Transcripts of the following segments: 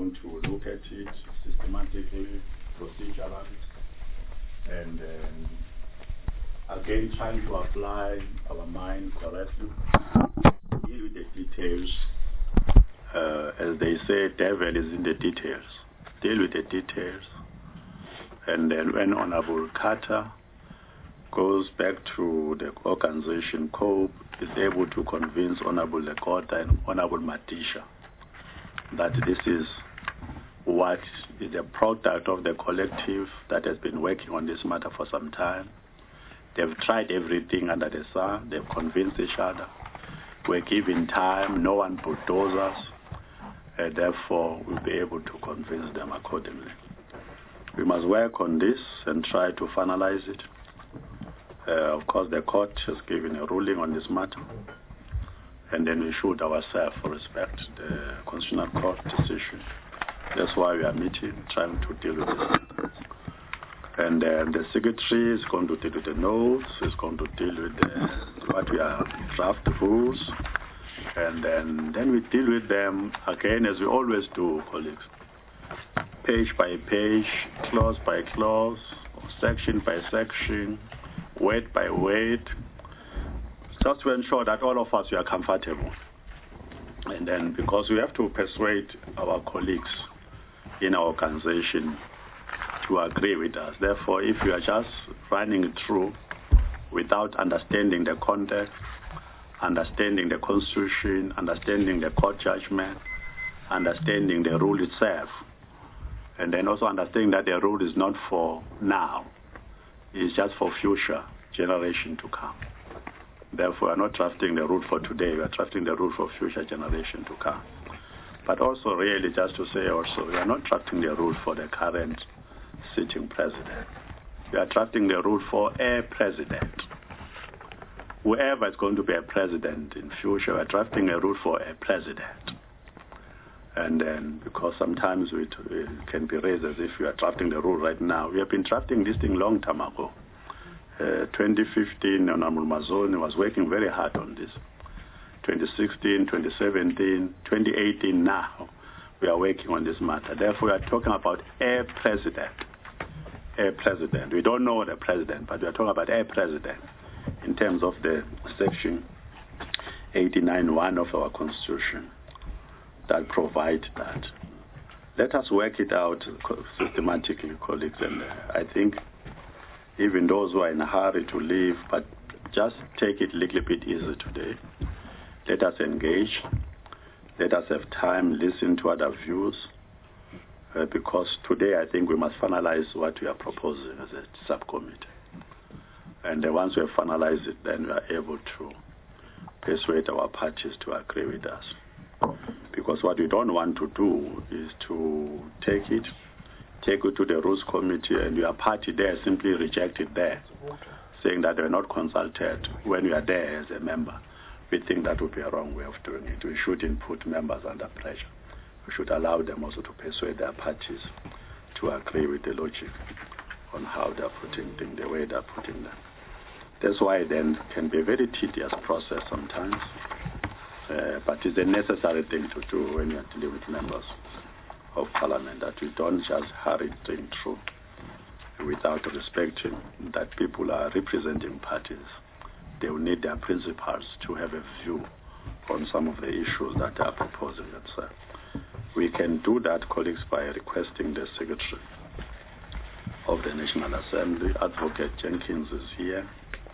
going to look at it systematically, procedurally, and again trying to apply our mind correctly, deal with the details. As they say, devil is in the details. Deal with the details. And then when Honorable Carter goes back to the organization COPE, is able to convince Honorable Lekota and Honorable Madisha that this is what is a product of the collective that has been working on this matter for some time. They've tried everything under the sun. They've convinced each other. We're given time. No one bulldozes. Therefore, we'll be able to convince them accordingly. We must work on this and try to finalize it. Of course, the court has given a ruling on this matter, and then we should ourselves respect the Constitutional Court decision. That's why we are meeting, trying to deal with this. And the secretary is going to deal with the notes, is going to deal with what we are draft rules, and then we deal with them again as we always do, colleagues. Page by page, clause by clause, section by section, word by word, just to ensure that all of us are comfortable. And then because we have to persuade our colleagues in our organization to agree with us. Therefore, if you are just running it through without understanding the context, understanding the Constitution, understanding the court judgment, understanding the rule itself, and then also understanding that the rule is not for now, it's just for future generation to come. Therefore, we are not drafting the rule for today, we are drafting the rule for future generation to come. But also really just to say also, we are not drafting the rule for the current sitting president. We are drafting the rule for a president. Whoever is going to be a president in future, we are drafting a rule for a president. And then, because sometimes it can be raised as if we are drafting the rule right now. We have been drafting this thing long time ago. 2015, Honorable Mazoni was working very hard on this. 2016, 2017, 2018 now, we are working on this matter. Therefore, we are talking about a president. A president. We don't know the president, but we are talking about a president in terms of the section 89(1) of our Constitution that provide that. Let us work it out systematically, colleagues, and I think even those who are in a hurry to leave, but just take it a little bit easy today. Let us engage. Let us have time, listen to other views, because today I think we must finalize what we are proposing as a subcommittee. And once we have finalized it, then we are able to persuade our parties to agree with us. Because what we don't want to do is to take it to the Rules Committee, and your party there simply reject it there, saying that they're not consulted when you are there as a member. We think that would be a wrong way of doing it. We shouldn't put members under pressure. We should allow them also to persuade their parties to agree with the logic on how they're putting things, the way they're putting them. That's why then it can be a very tedious process sometimes, but it's a necessary thing to do when you're dealing with members of parliament, that we don't just hurry things through without respecting that people are representing parties. They will need their principals to have a view on some of the issues that they are proposing themselves. We can do that, colleagues, by requesting the Secretary of the National Assembly, Advocate Jenkins, is here,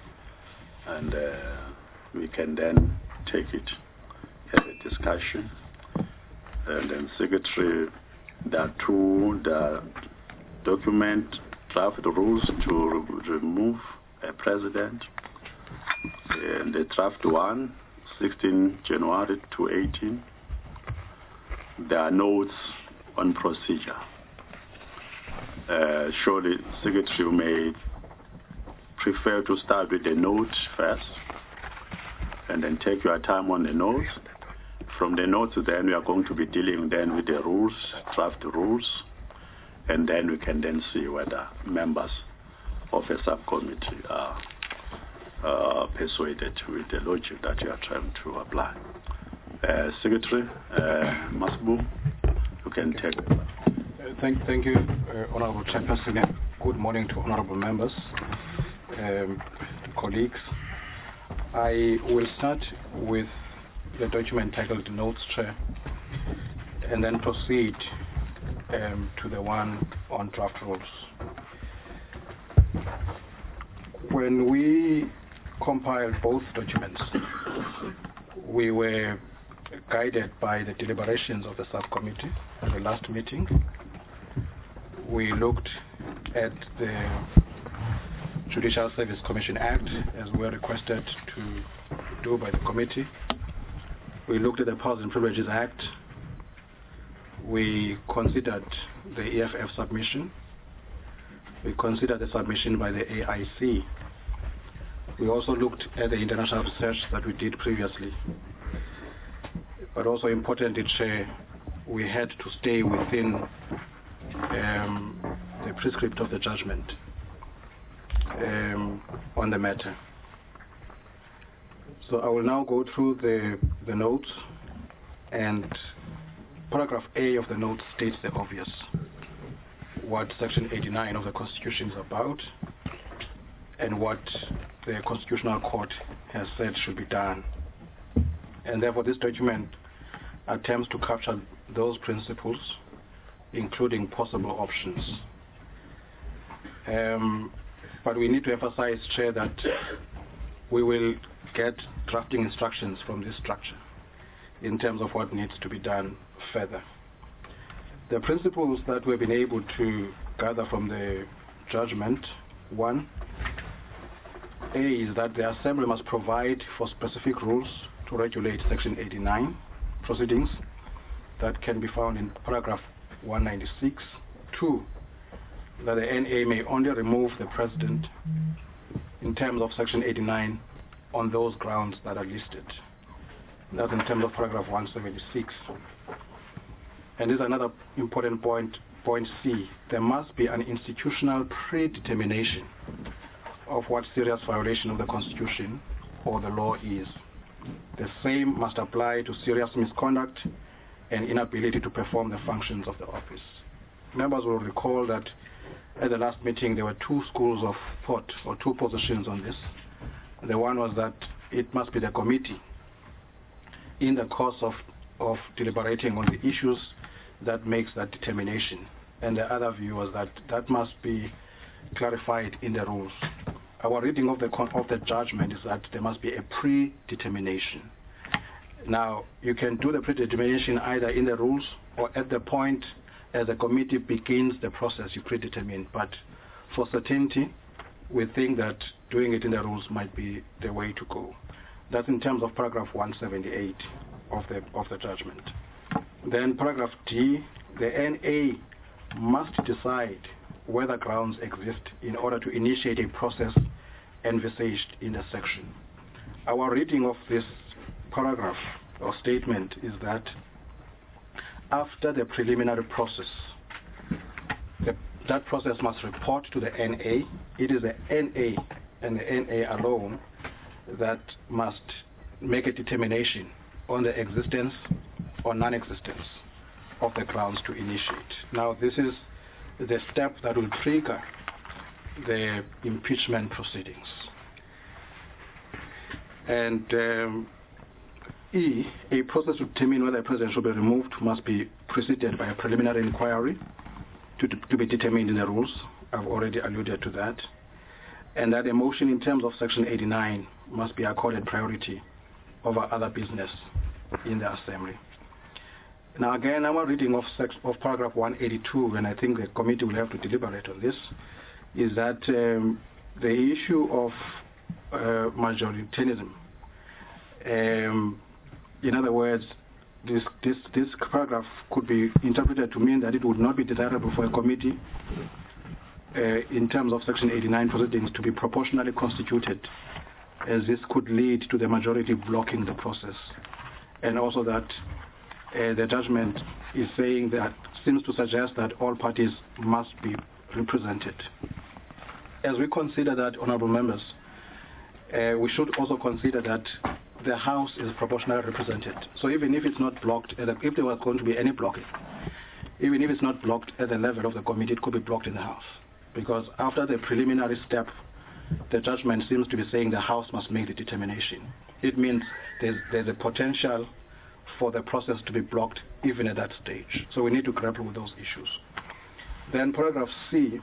and we can then take it, have a discussion. And then Secretary, there are the document draft rules to remove a president. And the draft 1, 16 January 2018. There are notes on procedure. Surely, Secretary may prefer to start with the notes first, and then take your time on the notes. From the notes, then we are going to be dealing then with the rules, draft rules, and then we can then see whether members of a subcommittee are persuaded with the logic that you are trying to apply. Secretary Masbu, you can take it. Thank you, Honorable Chairperson. Good morning to honorable members, colleagues. I will start with the document titled Notes, Chair, and then proceed to the one on draft rules. When we compiled both documents, we were guided by the deliberations of the subcommittee at the last meeting. We looked at the Judicial Service Commission Act as we were requested to do by the committee. We looked at the Powers and Privileges Act. We considered the EFF submission. We considered the submission by the AIC. We also looked at the international research that we did previously. But also importantly, Chair, we had to stay within the prescript of the judgment on the matter. So I will now go through the notes, and paragraph A of the note states the obvious, what Section 89 of the Constitution is about and what the Constitutional Court has said should be done. And therefore this document attempts to capture those principles, including possible options. But we need to emphasize, Chair, that we will get drafting instructions from this structure in terms of what needs to be done further. The principles that we've been able to gather from the judgment, one, A, is that the Assembly must provide for specific rules to regulate Section 89 proceedings that can be found in paragraph 196. Two, that the NA may only remove the President in terms of Section 89 on those grounds that are listed. That's in terms of paragraph 176. And this is another important point, point C. There must be an institutional predetermination of what serious violation of the Constitution or the law is. The same must apply to serious misconduct and inability to perform the functions of the office. Members will recall that at the last meeting there were two schools of thought, or two positions on this. The one was that it must be the committee in the course of deliberating on the issues that makes that determination. And the other view was that that must be clarified in the rules. Our reading of the judgment is that there must be a predetermination. Now, you can do the predetermination either in the rules or at the point as the committee begins the process you predetermine. But for certainty, we think that doing it in the rules might be the way to go. That's in terms of paragraph 178 of the judgment. Then paragraph D, the NA must decide whether grounds exist in order to initiate a process envisaged in the section. Our reading of this paragraph or statement is that after the preliminary process, that process must report to the NA. It is the NA and the NA alone that must make a determination on the existence or non-existence of the grounds to initiate. Now, this is the step that will trigger the impeachment proceedings. And E, a process to determine whether a president should be removed must be preceded by a preliminary inquiry to be determined in the rules. I've already alluded to that. And that a motion in terms of Section 89 must be accorded priority over other business in the Assembly. Now again, our reading of paragraph 182, and I think the committee will have to deliberate on this, is that the issue of majoritarianism, in other words, this paragraph could be interpreted to mean that it would not be desirable for a committee in terms of Section 89 proceedings to be proportionally constituted, as this could lead to the majority blocking the process. And also that the judgment is saying that, seems to suggest that all parties must be represented. As we consider that, honorable members, we should also consider that the House is proportionally represented. So even if it's not blocked, if there was going to be any blocking, even if it's not blocked at the level of the committee, it could be blocked in the House. Because after the preliminary step, the judgment seems to be saying the House must make the determination. It means there's a potential for the process to be blocked even at that stage. So we need to grapple with those issues. Then paragraph C,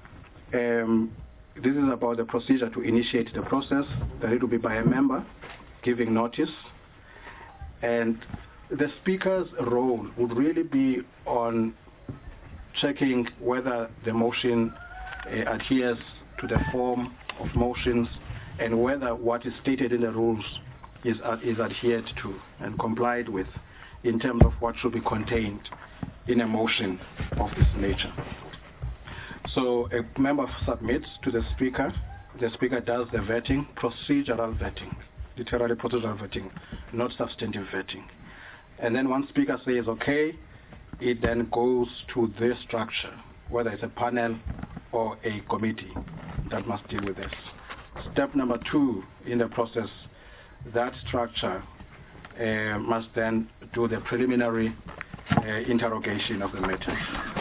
this is about the procedure to initiate the process, that it will be by a member giving notice. And the Speaker's role would really be on checking whether the motion adheres to the form of motions and whether what is stated in the rules is adhered to and complied with in terms of what should be contained in a motion of this nature. So a member submits to the Speaker does the vetting, procedural vetting, literally procedural vetting, not substantive vetting. And then once Speaker says okay, it then goes to this structure, whether it's a panel or a committee that must deal with this. Step number 2 in the process, that structure must then do the preliminary interrogation of the matter.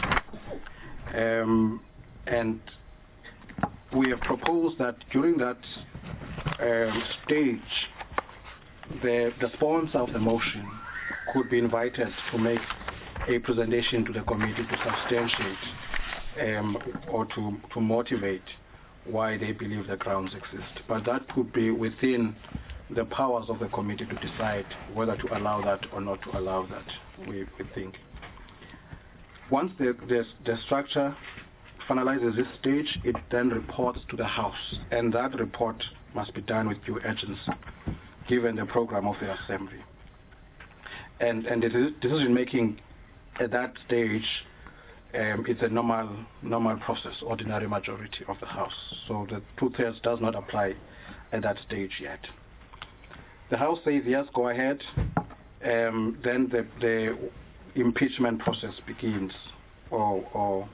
And we have proposed that during that stage, the sponsor of the motion could be invited to make a presentation to the committee to substantiate or to motivate why they believe the grounds exist. But that could be within the powers of the committee to decide whether to allow that or not to allow that, we think. Once the structure finalizes this stage, it then reports to the House, and that report must be done with due urgency, given the program of the Assembly. And the decision-making at that stage, it's a normal process, ordinary majority of the House. So the 2/3 does not apply at that stage yet. The House says yes, go ahead. Then the impeachment process begins, or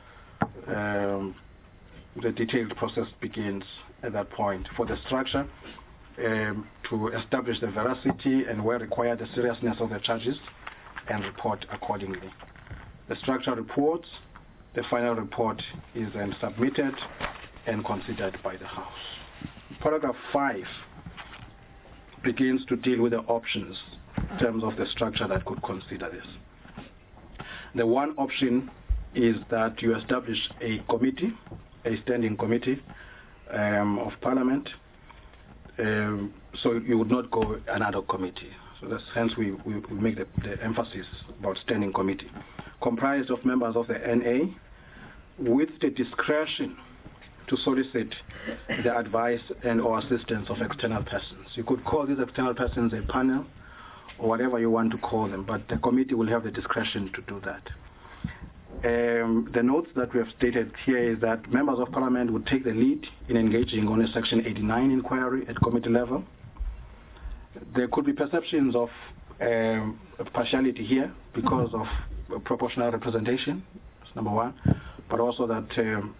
the detailed process begins at that point for the structure to establish the veracity and, where required, the seriousness of the charges and report accordingly. The structure reports, the final report is then submitted and considered by the House. Paragraph 5 begins to deal with the options in terms of the structure that could consider this. The one option is that you establish a committee, a standing committee of Parliament. So you would not go another committee. So that's hence we make the emphasis about standing committee, comprised of members of the NA with the discretion to solicit the advice and or assistance of external persons. You could call these external persons a panel or whatever you want to call them, but the committee will have the discretion to do that. The notes that we have stated here is that members of Parliament would take the lead in engaging on a Section 89 inquiry at committee level. There could be perceptions of partiality here because of proportional representation, that's number one, but also that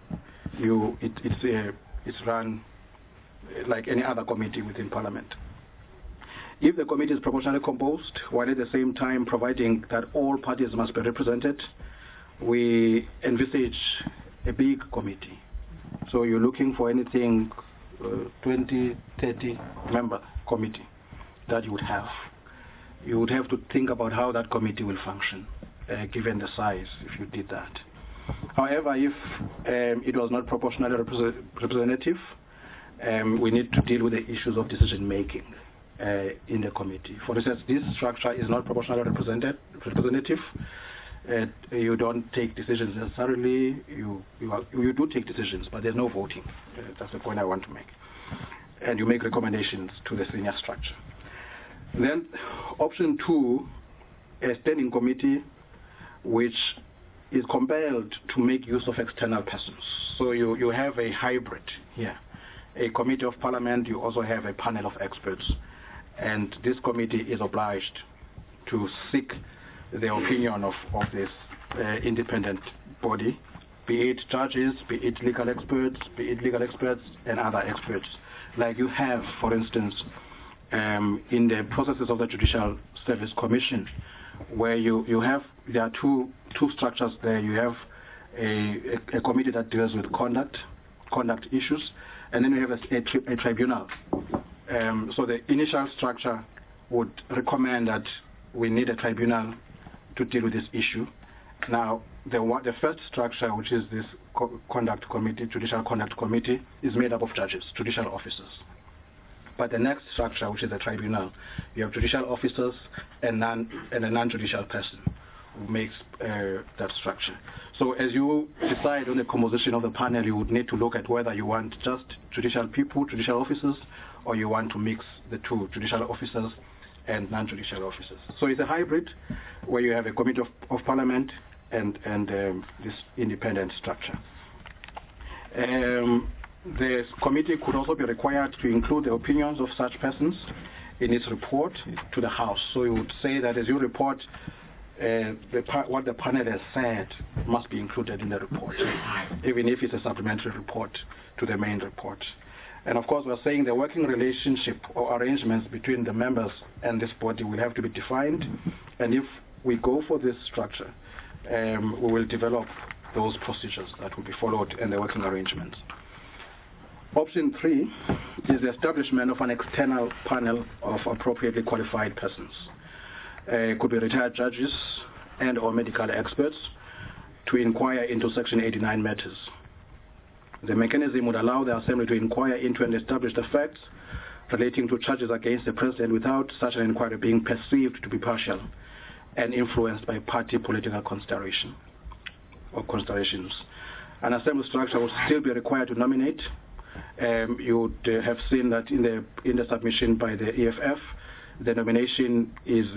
it's run like any other committee within Parliament. If the committee is proportionally composed, while at the same time providing that all parties must be represented, we envisage a big committee. So you're looking for anything 20, 30 member committee that you would have. You would have to think about how that committee will function, given the size, if you did that. However, if it was not proportionally representative, we need to deal with the issues of decision making in the committee. For instance, this structure is not proportionally representative. You don't take decisions necessarily. You do take decisions, but there's no voting. That's the point I want to make. And you make recommendations to the senior structure. Then, option 2, a standing committee which is compelled to make use of external persons. So you have a hybrid here. A committee of Parliament, you also have a panel of experts. And this committee is obliged to seek the opinion of this independent body, be it judges, be it legal experts, and other experts. Like you have, for instance, in the processes of the Judicial Service Commission, where there are two two structures there. You have a committee that deals with conduct issues, and then you have a tribunal. So the initial structure would recommend that we need a tribunal to deal with this issue. Now, the first structure, which is this conduct committee, judicial conduct committee, is made up of judges, judicial officers. But the next structure, which is the tribunal, you have judicial officers and a non-judicial person who makes that structure. So as you decide on the composition of the panel, you would need to look at whether you want just judicial people, judicial officers, or you want to mix the two, judicial officers and non-judicial officers. So it's a hybrid where you have a committee of parliament and this independent structure. The committee could also be required to include the opinions of such persons in its report to the House. So you would say that as you report, what the panel has said must be included in the report, even if it's a supplementary report to the main report. And of course, we're saying the working relationship or arrangements between the members and this body will have to be defined. And if we go for this structure, we will develop those procedures that will be followed and the working arrangements. Option 3 is the establishment of an external panel of appropriately qualified persons. It could be retired judges and or medical experts to inquire into Section 89 matters. The mechanism would allow the Assembly to inquire into and establish the facts relating to charges against the President without such an inquiry being perceived to be partial and influenced by party political consideration or considerations. An Assembly structure would still be required to nominate. You would have seen that in the submission by the EFF, the nomination is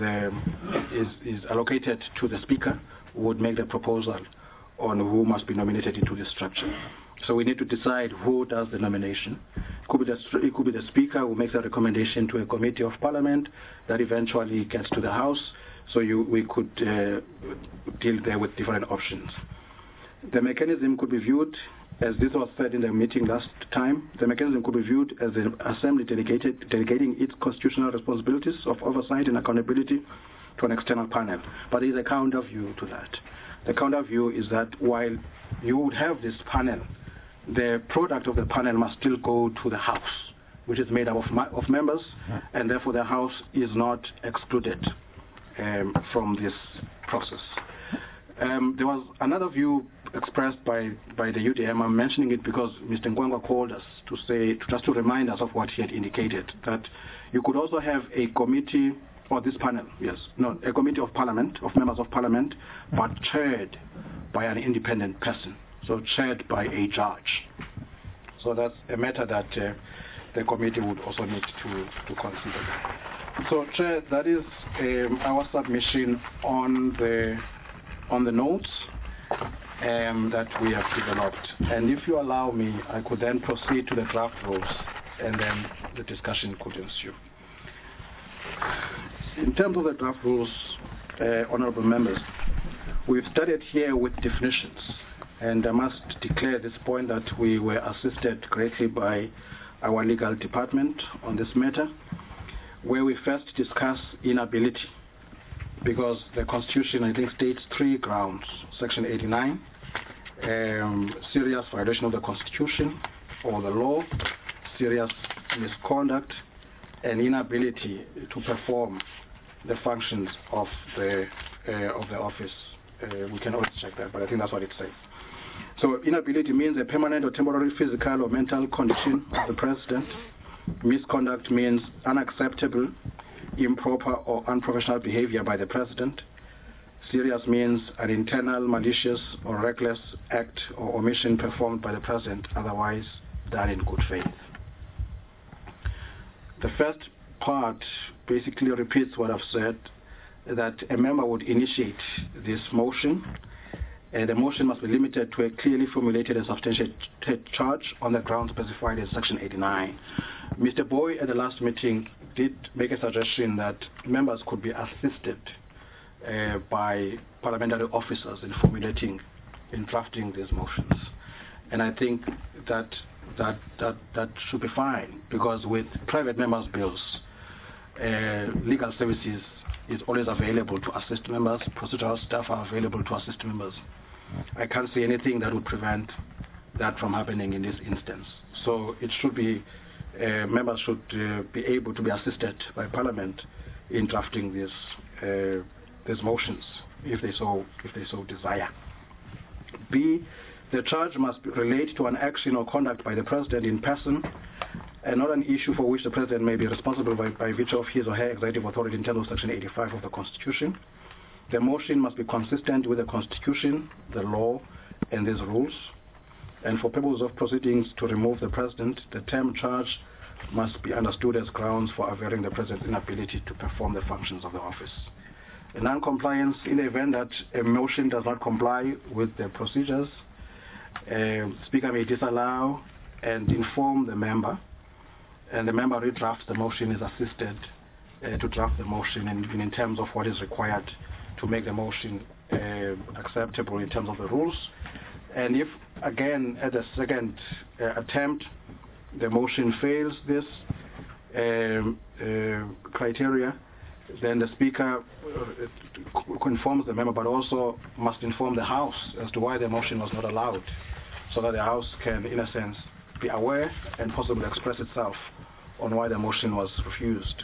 allocated to the Speaker, who would make the proposal on who must be nominated into this structure. So we need to decide who does the nomination. It could be the Speaker who makes a recommendation to a committee of Parliament that eventually gets to the House. So we could deal there with different options. The mechanism could be viewed, as this was said in the meeting last time, the mechanism could be viewed as the Assembly delegating its constitutional responsibilities of oversight and accountability to an external panel. But there is a counter view to that. The counter view is that while you would have this panel, the product of the panel must still go to the House, which is made up of members, and therefore the House is not excluded from this process. There was another view expressed by the UDM. I'm mentioning it because Mr. Nkwangwa called us just to remind us of what he had indicated, that you could also have a committee, or this panel, a committee of Parliament, of members of Parliament, but chaired by an independent person, so chaired by a judge. So that's a matter that the committee would also need to consider. So, Chair, that is our submission on the notes that we have developed. And if you allow me, I could then proceed to the draft rules, and then the discussion could ensue. In terms of the draft rules, honorable members, we've started here with definitions, and I must declare at this point that we were assisted greatly by our legal department on this matter, where we first discuss inability, because the Constitution, I think, states 3 grounds. Section 89, serious violation of the Constitution or the law, serious misconduct, and inability to perform the functions of the office. We can always check that, but I think that's what it says. So inability means a permanent or temporary physical or mental condition of the President. Misconduct means unacceptable, improper, or unprofessional behavior by the President. Serious means an internal, malicious, or reckless act or omission performed by the President, otherwise done in good faith. The first part basically repeats what I've said, that a member would initiate this motion, and the motion must be limited to a clearly formulated and substantiated charge on the grounds specified in Section 89. Mr. Boy at the last meeting did make a suggestion that members could be assisted by parliamentary officers in drafting these motions. And I think that should be fine, because with private members' bills, legal services is always available to assist members. Procedural staff are available to assist members. I can't see anything that would prevent that from happening in this instance. So it should be, members should be able to be assisted by Parliament in drafting these motions if they so desire. B, the charge must relate to an action or conduct by the President in person and not an issue for which the President may be responsible by virtue of his or her executive authority in terms of Section 85 of the Constitution. The motion must be consistent with the Constitution, the law, and these rules. And for purposes of proceedings to remove the President, the term charge must be understood as grounds for availing the President's inability to perform the functions of the office. A non-compliance, in the event that a motion does not comply with the procedures, Speaker may disallow and inform the member, and the member redrafts the motion, is assisted to draft the motion in terms of what is required to make the motion acceptable in terms of the rules. And if, again, at the second attempt, the motion fails this criteria, then the Speaker informs the member, but also must inform the House as to why the motion was not allowed, so that the House can, in a sense, be aware and possibly express itself on why the motion was refused.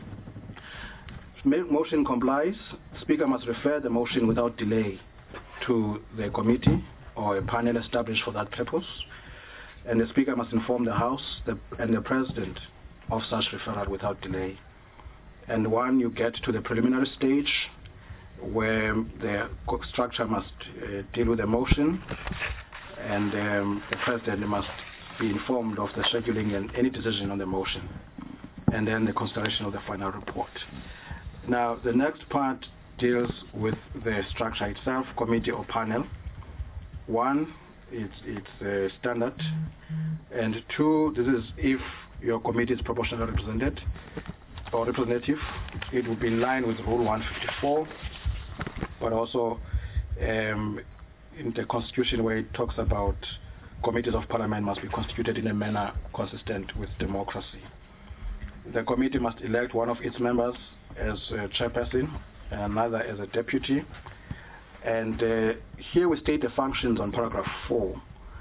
If motion complies, the Speaker must refer the motion without delay to the committee or a panel established for that purpose, and the Speaker must inform the House and the President of such referral without delay. And when you get to the preliminary stage, where the structure must deal with the motion, and the President must be informed of the scheduling and any decision on the motion, and then the consideration of the final report. Now, the next part deals with the structure itself, committee or panel. One, it's standard, and two, this is if your committee is proportionally represented or representative. It will be in line with Rule 154, but also in the Constitution, where it talks about committees of Parliament must be constituted in a manner consistent with democracy. The committee must elect one of its members as a chairperson and another as a deputy. And here we state the functions on paragraph 4.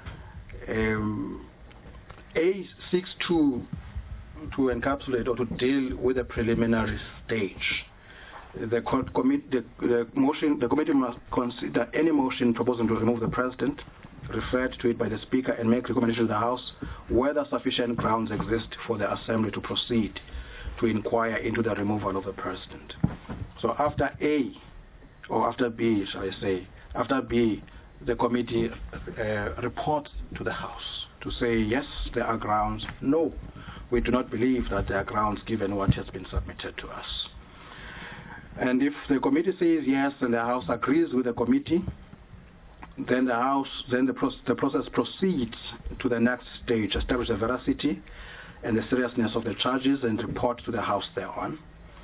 A seeks to encapsulate or to deal with the preliminary stage. The committee must consider any motion proposing to remove the President, referred to it by the Speaker, and make recommendation to the House whether sufficient grounds exist for the Assembly to proceed to inquire into the removal of the President. So after A, or after B, shall I say, after B, the committee reports to the House to say, yes, there are grounds, no, we do not believe that there are grounds given what has been submitted to us. And if the committee says yes and the House agrees with the committee, then the process proceeds to the next stage, establish the veracity and the seriousness of the charges and report to the House thereon.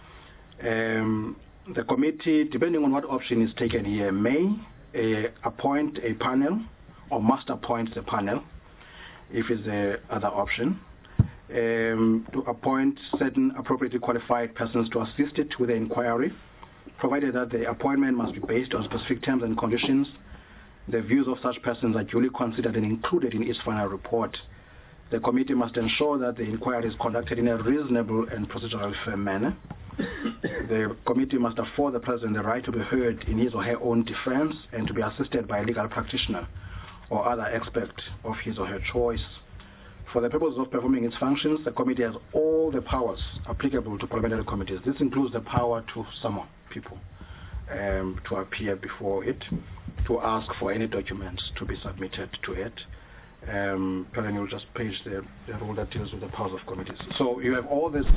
The committee, depending on what option is taken here, may appoint a panel or must appoint the panel, if it's the other option, to appoint certain appropriately qualified persons to assist it with the inquiry, provided that the appointment must be based on specific terms and conditions. The views of such persons are duly considered and included in its final report. The committee must ensure that the inquiry is conducted in a reasonable and procedurally fair manner. The committee must afford the President the right to be heard in his or her own defense and to be assisted by a legal practitioner or other expert of his or her choice. For the purpose of performing its functions, the committee has all the powers applicable to parliamentary committees. This includes the power to summon people to appear before it, to ask for any documents to be submitted to it. Perrin, you'll just page the rule that deals with the powers of committees. So you have all those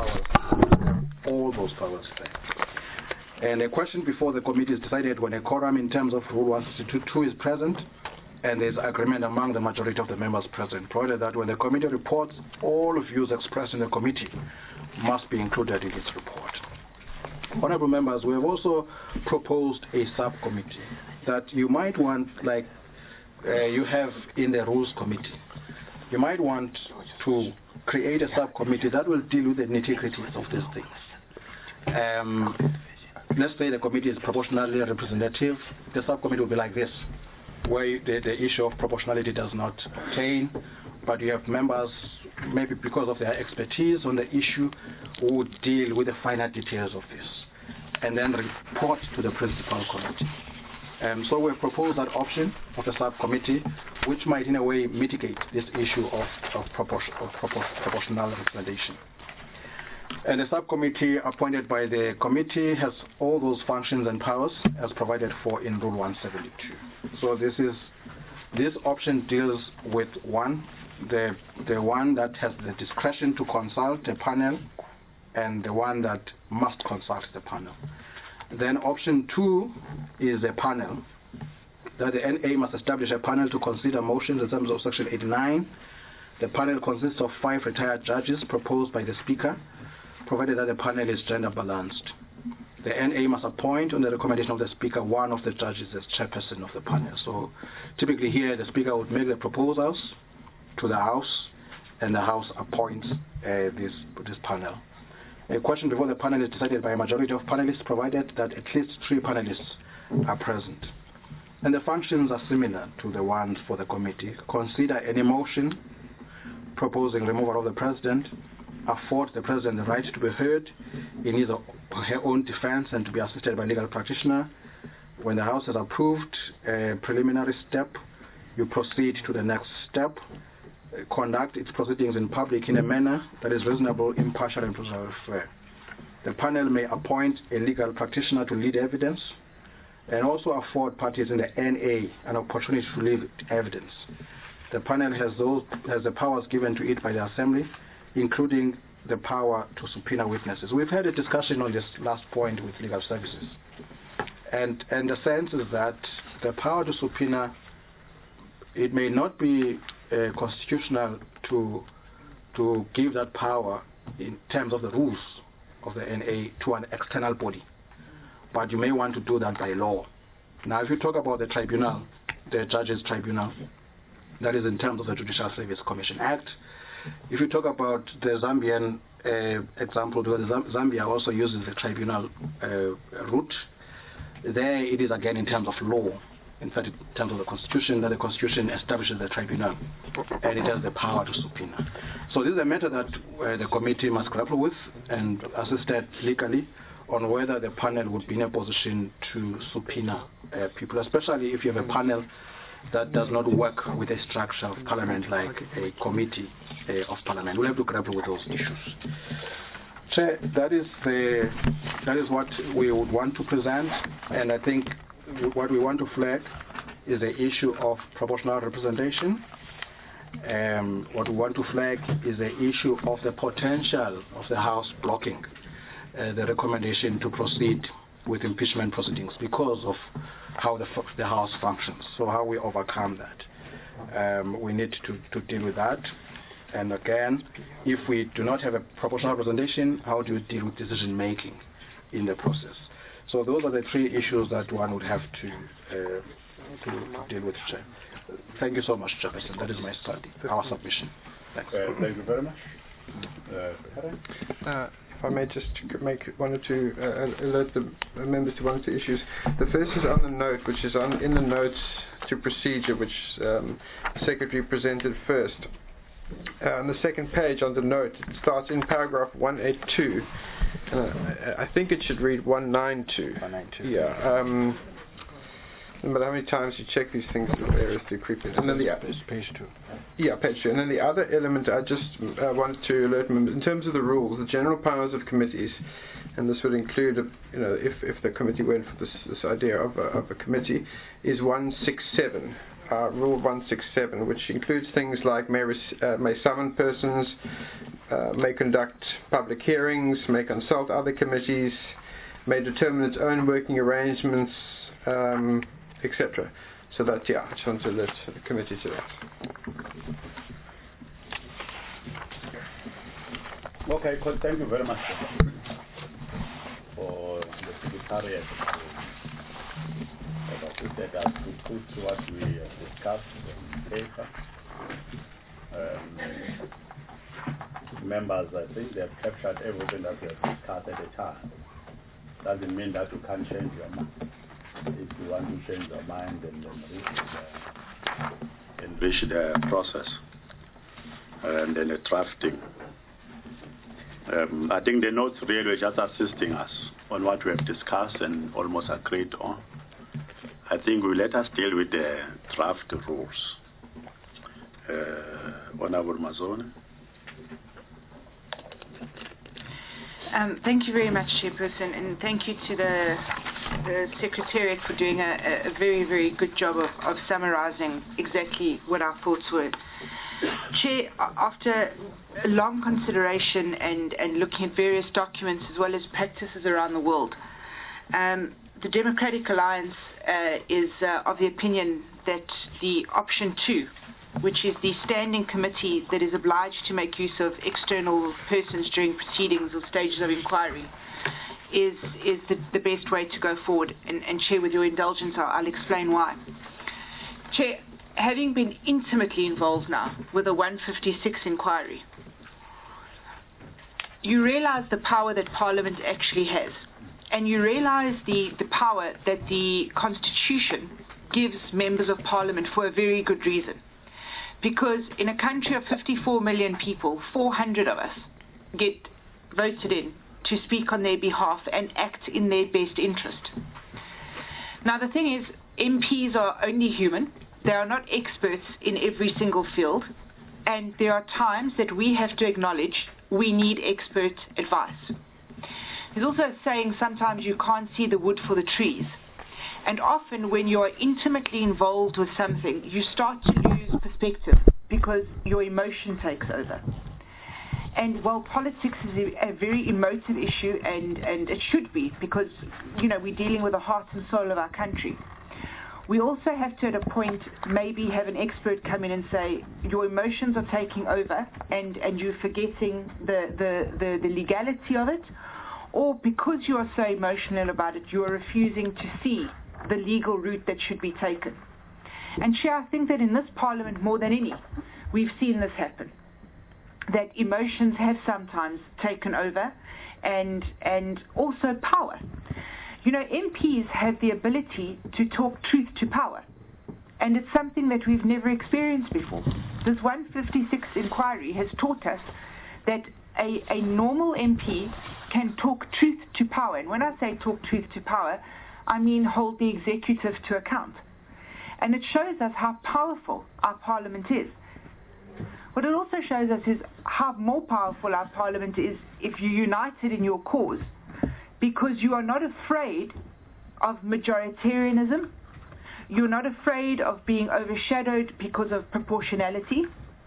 powers there. And a question before the committee is decided when a quorum in terms of Rule 162.2 is present, and there's agreement among the majority of the members present, provided that when the committee reports, all views expressed in the committee must be included in its report. Honorable members, we have also proposed a subcommittee that you might want, like you have in the Rules Committee. You might want to create a subcommittee that will deal with the nitty-gritties of these things. let's say the committee is proportionally representative, the subcommittee will be like this, where the issue of proportionality does not obtain, but you have members, maybe because of their expertise on the issue, who would deal with the finer details of this, and then report to the principal committee. So we propose that option of the subcommittee, which might in a way mitigate this issue of proportional representation. And the subcommittee appointed by the committee has all those functions and powers as provided for in Rule 172. So this option deals with the one that has the discretion to consult the panel, and the one that must consult the panel. Then option 2 is a panel, that the NA must establish a panel to consider motions in terms of Section 89. The panel consists of 5 retired judges proposed by the Speaker, provided that the panel is gender balanced. The NA must appoint, on the recommendation of the Speaker, one of the judges as chairperson of the panel. So typically here the Speaker would make the proposals to the House, and the House appoints this panel. A question before the panel is decided by a majority of panelists, provided that at least 3 panelists are present. And the functions are similar to the ones for the committee. Consider any motion proposing removal of the President, afford the President the right to be heard in his or her own defense and to be assisted by a legal practitioner. When the House has approved a preliminary step, you proceed to the next step. Conduct its proceedings in public in a manner that is reasonable, impartial, and fair. The panel may appoint a legal practitioner to lead evidence and also afford parties in the NA an opportunity to lead evidence. The panel has the powers given to it by the Assembly, including the power to subpoena witnesses. We've had a discussion on this last point with legal services. And the sense is that the power to subpoena, it may not be constitutional to give that power in terms of the rules of the NA to an external body, but you may want to do that by law. Now, if you talk about the tribunal, the Judges Tribunal, that is in terms of the Judicial Service Commission Act. If you talk about the Zambian example, because Zambia also uses the tribunal route, there it is again in terms of law. In fact, in terms of the Constitution, that the Constitution establishes the tribunal, and it has the power to subpoena. So this is a matter that the committee must grapple with and assisted legally on whether the panel would be in a position to subpoena people, especially if you have a panel that does not work with a structure of Parliament like a committee of Parliament. We'll have to grapple with those issues. Chair, that is what we would want to present, and I think what we want to flag is the issue of proportional representation. What we want to flag is the issue of the potential of the House blocking the recommendation to proceed with impeachment proceedings because of how the House functions. So how we overcome that. We need to deal with that. And again, if we do not have a proportional representation, how do you deal with decision making in the process? So those are the 3 issues that one would have to deal with, Chair. Thank you so much, Chairperson. That is our submission. Thanks. Thank you very much. If I may just make one or two, alert the members to one or two issues. The first is on the note, which is in the notes to procedure, which the Secretary presented first. On the second page on the note, it starts in paragraph 182. I think it should read 192. 192. Yeah. No matter how many times you check these things, the errors do creep in. And then page 2. Yeah, page 2. And then the other element I just wanted to alert members, in terms of the rules, the general powers of committees, and this would include, if the committee went for this idea of a committee, is 167. Rule 167, which includes things like may summon persons, may conduct public hearings, may consult other committees, may determine its own working arrangements, etc. So that, I just want to alert the committee to that. Okay, thank you very much for the Secretariat that assisted us to put what we discussed on paper. Members, I think they have captured everything that we have discussed at the time. doesn't mean that you can't change your mind. If you want to change your mind, then enrich the process and then the drafting. I think the notes really were just assisting us on what we have discussed and almost agreed on. I think we let us deal with the draft rules. Honorable Mazone. Thank you very much, Chairperson, and thank you to the Secretariat for doing a very, very good job of summarizing exactly what our thoughts were. Chair, after a long consideration and looking at various documents as well as practices around the world, the Democratic Alliance is of the opinion that the option 2, which is the standing committee that is obliged to make use of external persons during proceedings or stages of inquiry, is the best way to go forward. And Chair, with your indulgence, I'll explain why. Chair, having been intimately involved now with the 156 inquiry, you realize the power that Parliament actually has. And you realize the power that the Constitution gives members of Parliament for a very good reason. Because in a country of 54 million people, 400 of us get voted in to speak on their behalf and act in their best interest. Now the thing is, MPs are only human. They are not experts in every single field. And there are times that we have to acknowledge we need expert advice. There's also a saying, sometimes you can't see the wood for the trees. And often when you're intimately involved with something, you start to lose perspective because your emotion takes over. And while politics is a very emotive issue, and it should be, because, you know, we're dealing with the heart and soul of our country, we also have to, at a point, maybe have an expert come in and say, your emotions are taking over and you're forgetting the legality of it, or because you are so emotional about it, you are refusing to see the legal route that should be taken. And Chair, I think that in this Parliament more than any, we've seen this happen. That emotions have sometimes taken over, and also power. You know, MPs have the ability to talk truth to power, and it's something that we've never experienced before. This 156 inquiry has taught us that a normal MP can talk truth to power. And when I say talk truth to power, I mean hold the executive to account. And it shows us how powerful our Parliament is. What it also shows us is how more powerful our Parliament is if you're united in your cause, because you are not afraid of majoritarianism, you're not afraid of being overshadowed because of proportionality.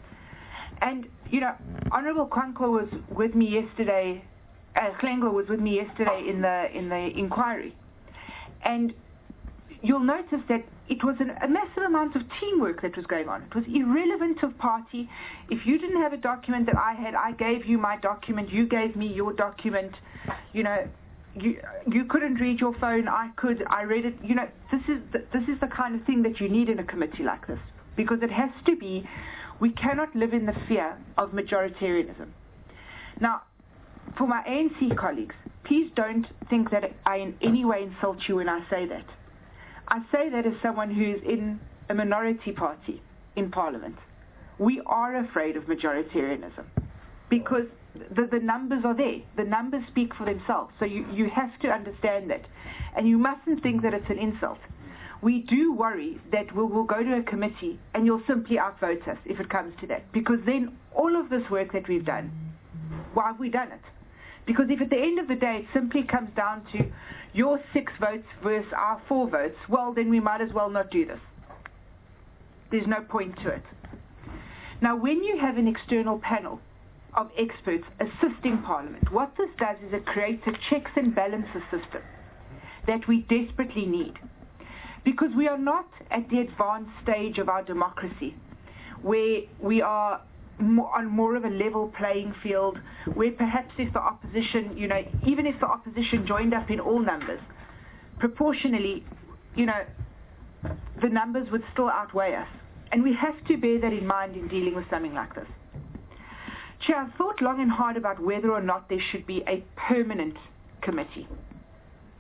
And, you know, Honourable Kwankwa was with me yesterday, Klengwa was with me yesterday in the inquiry. And you'll notice that it was a massive amount of teamwork that was going on. It was irrelevant of party. If you didn't have a document that I had, I gave you my document, you gave me your document. You know, you couldn't read your phone, I could, I read it. You know, this is the kind of thing that you need in a committee like this, because it has to be, we cannot live in the fear of majoritarianism. Now, for my ANC colleagues, please don't think that I in any way insult you when I say that. I say that as someone who's in a minority party in Parliament. We are afraid of majoritarianism because the numbers are there. The numbers speak for themselves. So you have to understand that. And you mustn't think that it's an insult. We do worry that we'll go to a committee and you'll simply outvote us if it comes to that. Because then all of this work that we've done, why have we done it? Because if at the end of the day it simply comes down to your 6 votes versus our 4 votes, well, then we might as well not do this. There's no point to it. Now, when you have an external panel of experts assisting Parliament, what this does is it creates a checks and balances system that we desperately need. Because we are not at the advanced stage of our democracy, where we are on more of a level playing field, where perhaps if the opposition, you know, even if the opposition joined up in all numbers, proportionally, you know, the numbers would still outweigh us. And we have to bear that in mind in dealing with something like this. Chair, I've thought long and hard about whether or not there should be a permanent committee.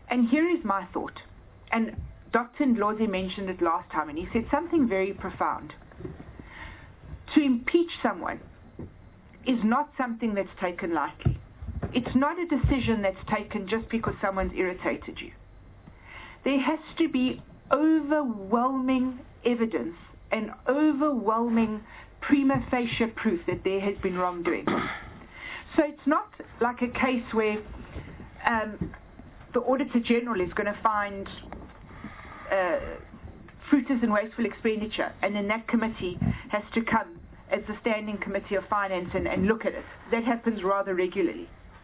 And here is my thought. And Dr. Ndlozi mentioned it last time, and he said something very profound. To impeach someone is not something that's taken lightly. It's not a decision that's taken just because someone's irritated you. There has to be overwhelming evidence and overwhelming prima facie proof that there has been wrongdoing. So it's not like a case where the Auditor General is going to find fruitless and wasteful expenditure, and then that committee has to come as the Standing Committee of Finance and look at it. That happens rather regularly.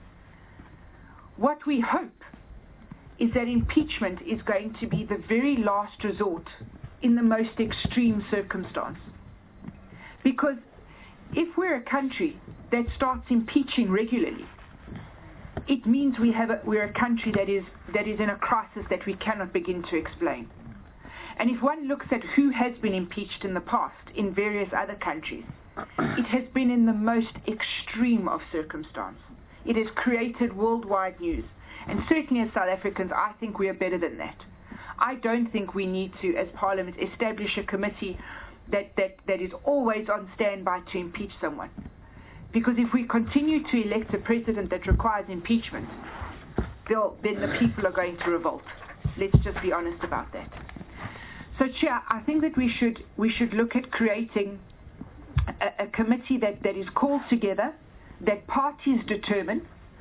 What we hope is that impeachment is going to be the very last resort in the most extreme circumstance. Because if we're a country that starts impeaching regularly, it means we're a country that is in a crisis that we cannot begin to explain. And if one looks at who has been impeached in the past in various other countries, it has been in the most extreme of circumstance. It has created worldwide news. And certainly as South Africans, I think we are better than that. I don't think we need to, as Parliament, establish a committee that is always on standby to impeach someone. Because if we continue to elect a president that requires impeachment, then the people are going to revolt. Let's just be honest about that. So, Chair, I think that we should look at creating a committee that is called together, that parties determine.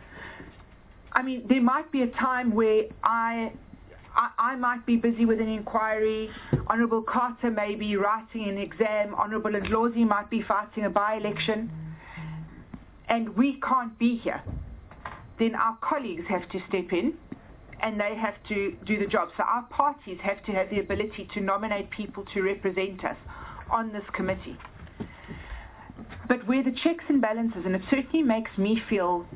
I mean, there might be a time where I might be busy with an inquiry, Honourable Carter may be writing an exam, Honourable Ndlozi might be fighting a by-election, and we can't be here. Then our colleagues have to step in, and they have to do the job. So our parties have to have the ability to nominate people to represent us on this committee. But where the checks and balances, and it certainly makes me feel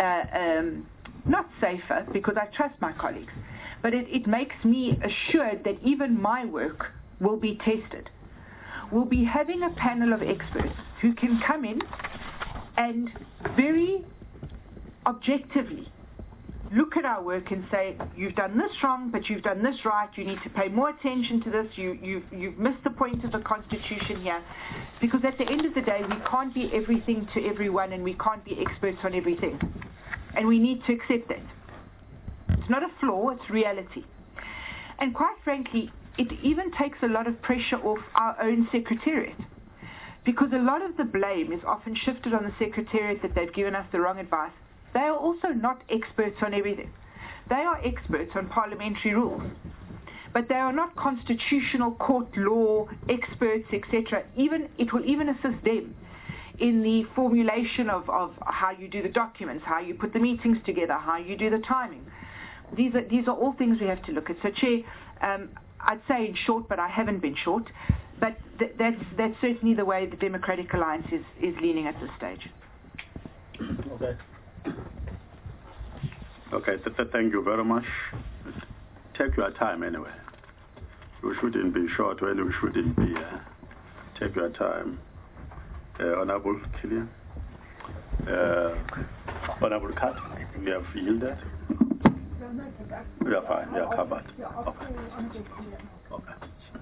not safer, because I trust my colleagues, but it makes me assured that even my work will be tested. We'll be having a panel of experts who can come in and very objectively look at our work and say, you've done this wrong, but you've done this right, you need to pay more attention to this, you've missed the point of the Constitution here. Because at the end of the day, we can't be everything to everyone, and we can't be experts on everything. And we need to accept that. It's not a flaw, it's reality. And quite frankly, it even takes a lot of pressure off our own Secretariat. Because a lot of the blame is often shifted on the Secretariat that they've given us the wrong advice. They are also not experts on everything. They are experts on parliamentary rules. But they are not constitutional court law experts, etc. It will even assist them in the formulation of how you do the documents, how you put the meetings together, how you do the timing. These are all things we have to look at. So, Chair, I'd say in short, but I haven't been short, but that's certainly the way the Democratic Alliance is leaning at this stage. Okay, thank you very much. Take your time anyway. You shouldn't be short when you shouldn't be. Take your time. Honorable Killian. Honorable Kat, we have yielded. We are fine, we are covered. Okay.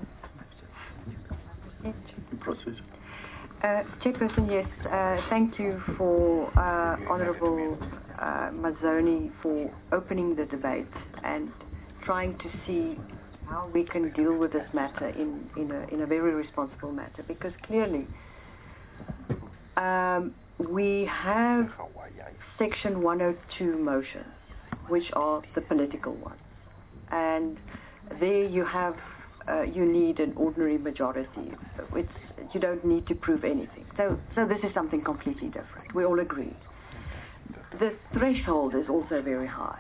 Proceed. Chairperson, yes, thank you for Honourable Mazzoni for opening the debate and trying to see how we can deal with this matter in a very responsible matter, because clearly we have Section 102 motions, which are the political ones, and there you have you need an ordinary majority. You don't need to prove anything. So this is something completely different. We all agree. The threshold is also very high.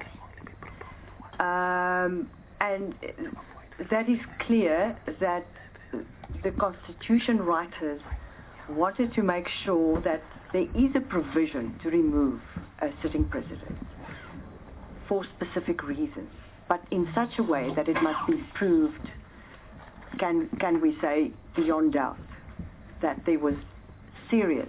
And that is clear that the Constitution writers wanted to make sure that there is a provision to remove a sitting president for specific reasons, but in such a way that it must be proved, can we say, beyond doubt, that there was serious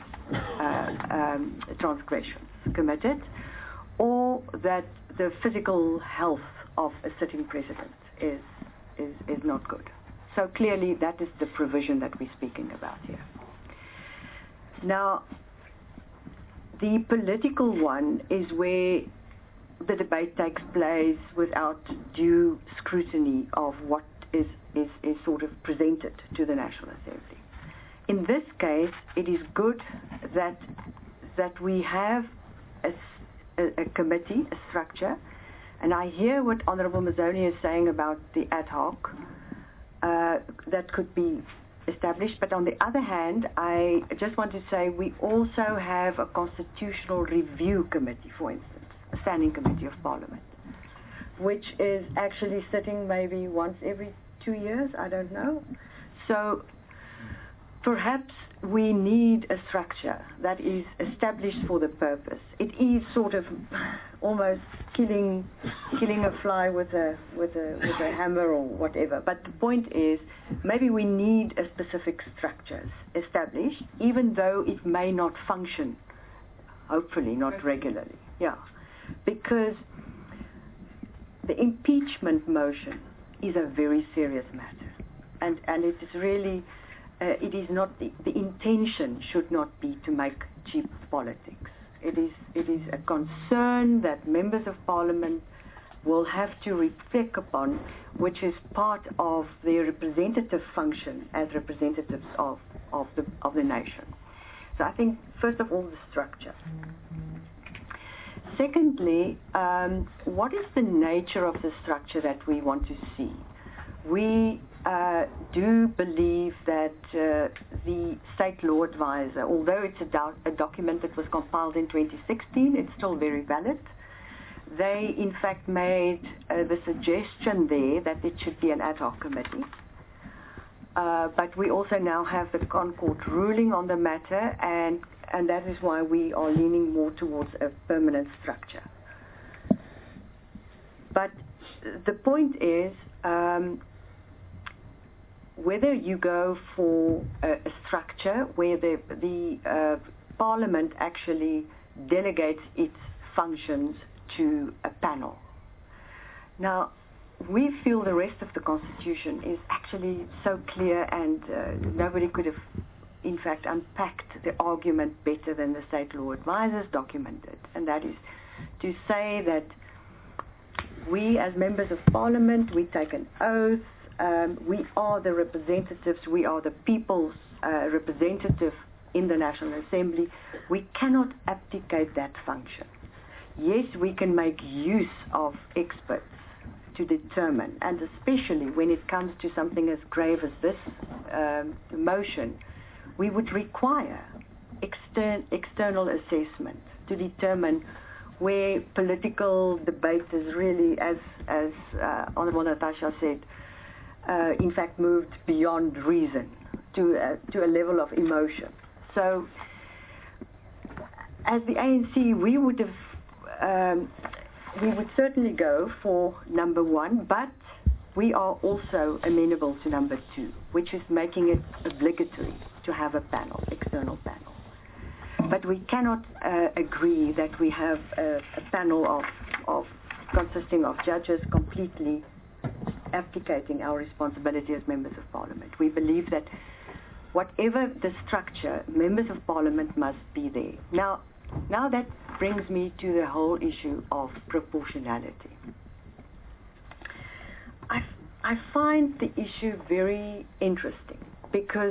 transgressions committed, or that the physical health of a sitting president is not good. So clearly that is the provision that we're speaking about here. Now, the political one is where the debate takes place without due scrutiny of what is sort of presented to the National Assembly. In this case, it is good that we have a committee, a structure, and I hear what Honourable Mazzoni is saying about the ad hoc that could be established, but on the other hand, I just want to say we also have a constitutional review committee, for instance, a standing committee of Parliament, which is actually sitting maybe once every 2 years, I don't know. So perhaps we need a structure that is established for the purpose. It is sort of almost killing a fly with a hammer or whatever. But the point is, maybe we need a specific structure established, even though it may not function, hopefully not regularly. Yeah, because the impeachment motion is a very serious matter, and it is really. It is not the intention should not be to make cheap politics. It is a concern that members of Parliament will have to reflect upon, which is part of their representative function as representatives of the nation. So I think first of all the structure. Secondly, what is the nature of the structure that we want to see? We do believe that the State Law Advisor, although it's a document that was compiled in 2016, it's still very valid. They, in fact, made the suggestion there that it should be an ad hoc committee. But we also now have the Concord ruling on the matter, and that is why we are leaning more towards a permanent structure. But the point is, whether you go for a structure where the Parliament actually delegates its functions to a panel. Now, we feel the rest of the Constitution is actually so clear, and nobody could have, in fact, unpacked the argument better than the State Law Advisors documented, and that is to say that we, as members of Parliament, we take an oath. We are the representatives, we are the people's representative in the National Assembly. We cannot abdicate that function. Yes, we can make use of experts to determine, and especially when it comes to something as grave as this motion, we would require external assessment to determine where political debate is really, as Honourable Natasha said, in fact moved beyond reason to a level of emotion. So as the ANC, we would certainly go for number one, but we are also amenable to number two, which is making it obligatory to have a panel, external panel. But we cannot agree that we have a panel of consisting of judges completely abdicating our responsibility as members of Parliament. We believe that whatever the structure, members of Parliament must be there. Now that brings me to the whole issue of proportionality. I find the issue very interesting because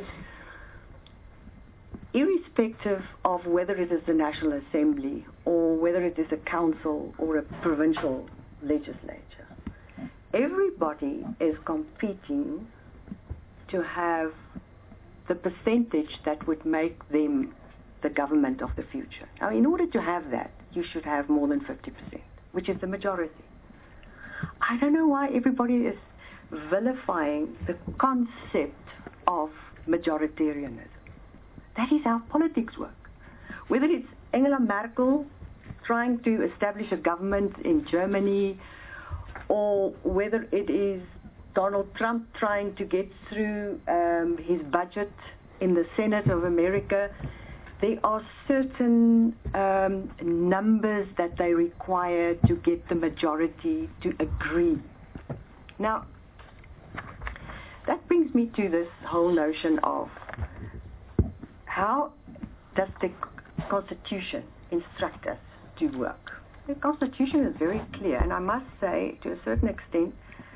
irrespective of whether it is the National Assembly or whether it is a council or a provincial legislature, everybody is competing to have the percentage that would make them the government of the future. Now, in order to have that, you should have more than 50%, which is the majority. I don't know why everybody is vilifying the concept of majoritarianism. That is how politics work. Whether it's Angela Merkel trying to establish a government in Germany, or whether it is Donald Trump trying to get through his budget in the Senate of America, There are certain numbers that they require to get the majority to agree. Now, that brings me to this whole notion of how does the Constitution instruct us to work? The Constitution is very clear, and I must say, to a certain extent,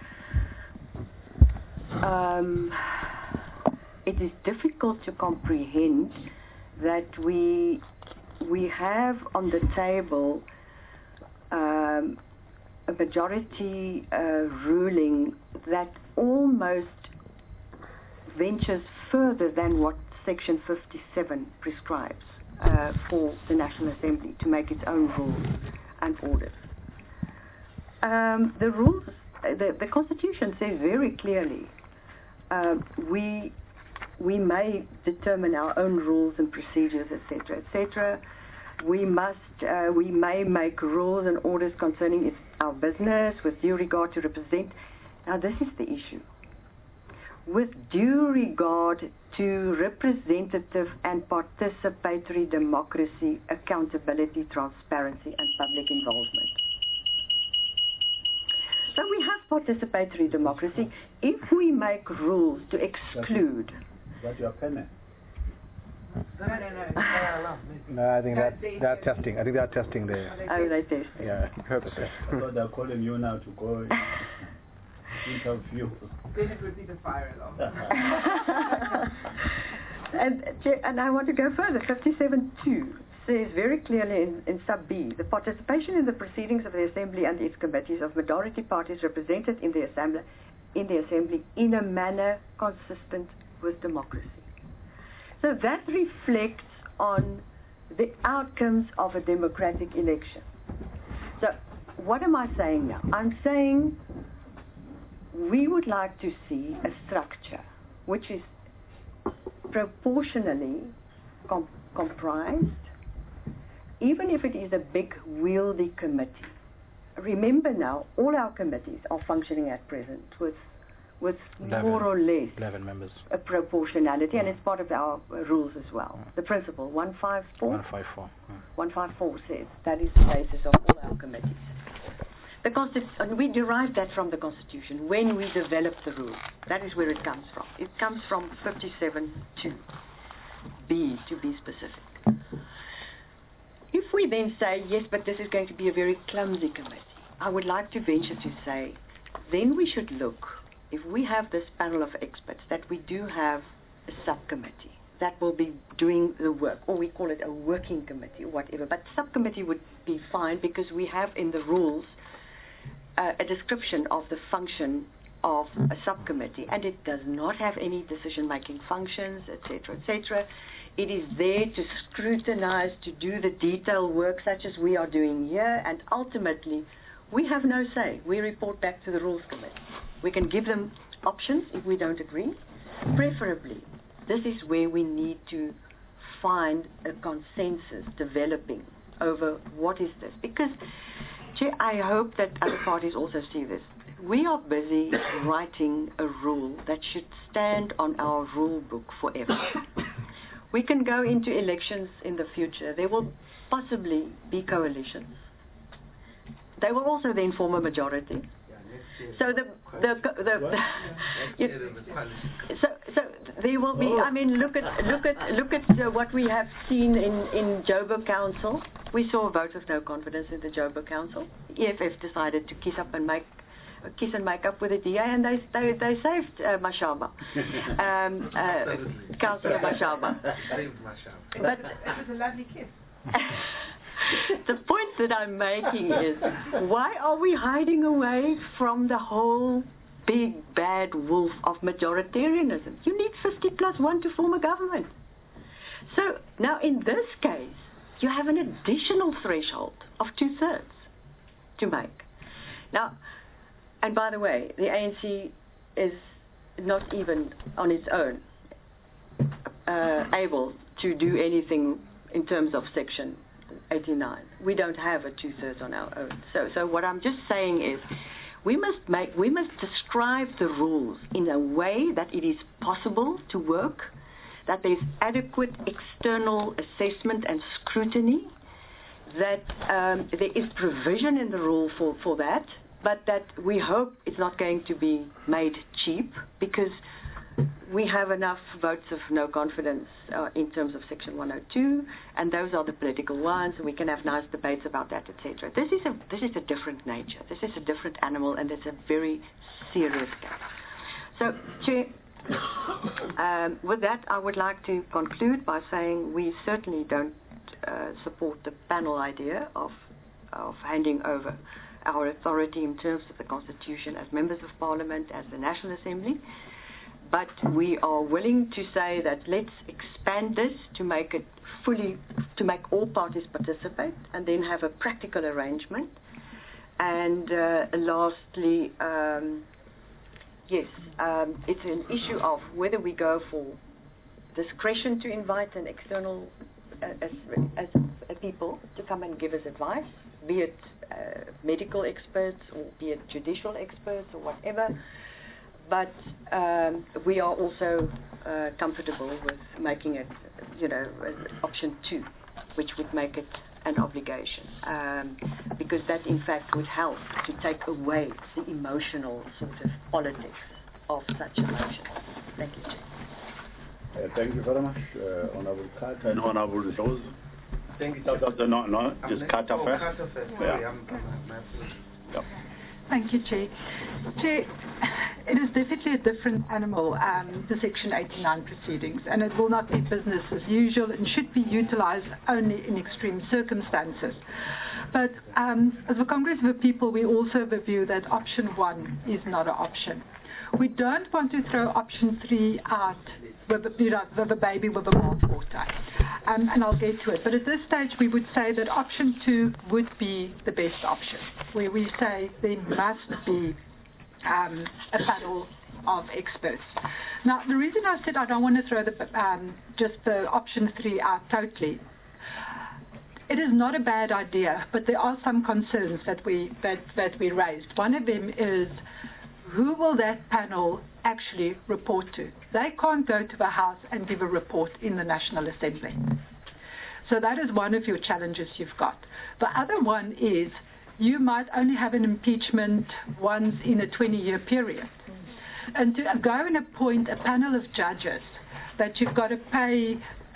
it is difficult to comprehend that we have on the table a majority ruling that almost ventures further than what Section 57 prescribes for the National Assembly to make its own rules and orders. The rules, the Constitution says very clearly, we may determine our own rules and procedures, etc., etc. We may make rules and orders concerning our business with due regard to represent. Now, this is the issue. With due regard to representative and participatory democracy, accountability, transparency, and public involvement. So we have participatory democracy. If we make rules to exclude... Is that your pen? No, I think they're testing. I think they're testing there. Oh, they test. Yeah, purposely. I thought they're calling you now to go interview. Then it would be the fire alarm. And I want to go further. 57.2 says very clearly in sub B, the participation in the proceedings of the Assembly and its committees of minority parties represented in the Assembly in a manner consistent with democracy. So that reflects on the outcomes of a democratic election. So what am I saying now? I'm saying we would like to see a structure which is proportionally comprised, even if it is a big wieldy committee. Remember now, all our committees are functioning at present with 11, more or less 11 members. A proportionality, and it's part of our rules as well. The principle 154. 154. 154 says that is the basis of all our committees. And we derived that from the Constitution when we developed the rules. That is where it comes from. It comes from 57.2 B, to be specific. If we then say, yes, but this is going to be a very clumsy committee, I would like to venture to say, then we should look, if we have this panel of experts, that we do have a subcommittee that will be doing the work, or we call it a working committee or whatever. But subcommittee would be fine because we have in the rules a description of the function of a subcommittee, and it does not have any decision-making functions, etc., etc. It is there to scrutinize, to do the detailed work such as we are doing here, and ultimately we have no say. We report back to the Rules Committee. We can give them options if we don't agree. Preferably, this is where we need to find a consensus developing over what is this. Because, Chair, I hope that other parties also see this. We are busy writing a rule that should stand on our rule book forever. We can go into elections in the future. There will possibly there will also then form a majority. So so there will be. I mean, look at what we have seen in Joburg Council. We saw a vote of no confidence in the Joburg Council. EFF decided to kiss and make up with the DA, and they saved Mashaba, Councillor Mashaba. But it was a lovely kiss. The point that I'm making is, why are we hiding away from the whole big bad wolf of majoritarianism? You need 50 plus 1 to form a government. So now in this case, you have an additional threshold of 2/3 to make. Now, and by the way, the ANC is not even on its own able to do anything in terms of Section 89. We don't have a 2/3 on our own. So what I'm just saying is, we must describe the rules in a way that it is possible to work, that there's adequate external assessment and scrutiny, that there is provision in the rule for that, but that we hope it's not going to be made cheap, because we have enough votes of no confidence in terms of Section 102, and those are the political ones, and we can have nice debates about that, etc. This is a different nature. This is a different animal, and it's a very serious case. So, Chair, with that, I would like to conclude by saying we certainly don't support the panel idea of handing over our authority in terms of the Constitution as members of Parliament, as the National Assembly. But we are willing to say that let's expand this to make it to make all parties participate, and then have a practical arrangement. And lastly, it's an issue of whether we go for discretion to invite an external as people to come and give us advice, be it medical experts or be it judicial experts or whatever. But we are also comfortable with making it, option 2, which would make it an obligation, because that in fact would help to take away the emotional sort of politics of such a motion. Thank you, Chair. Thank you very much, Honourable Carter and Honourable Rose. Thank you, Just Carter first. Carter first. Yeah. Yep. Thank you, Chair. Chair, it is definitely a different animal, the Section 89 proceedings, and it will not be business as usual and should be utilised only in extreme circumstances. But as a Congress of the People, we also have a view that option 1 is not an option. We don't want to throw option 3 out with the baby with the bathwater, and I'll get to it. But at this stage, we would say that option 2 would be the best option, where we say there must be a panel of experts. Now, the reason I said I don't want to throw just the option 3 out totally, it is not a bad idea, but there are some concerns that we raised. One of them is, who will that panel actually report to? They can't go to the House and give a report in the National Assembly. So that is one of your challenges you've got. The other one is, you might only have an impeachment once in a 20-year period. And to go and appoint a panel of judges that you've got to pay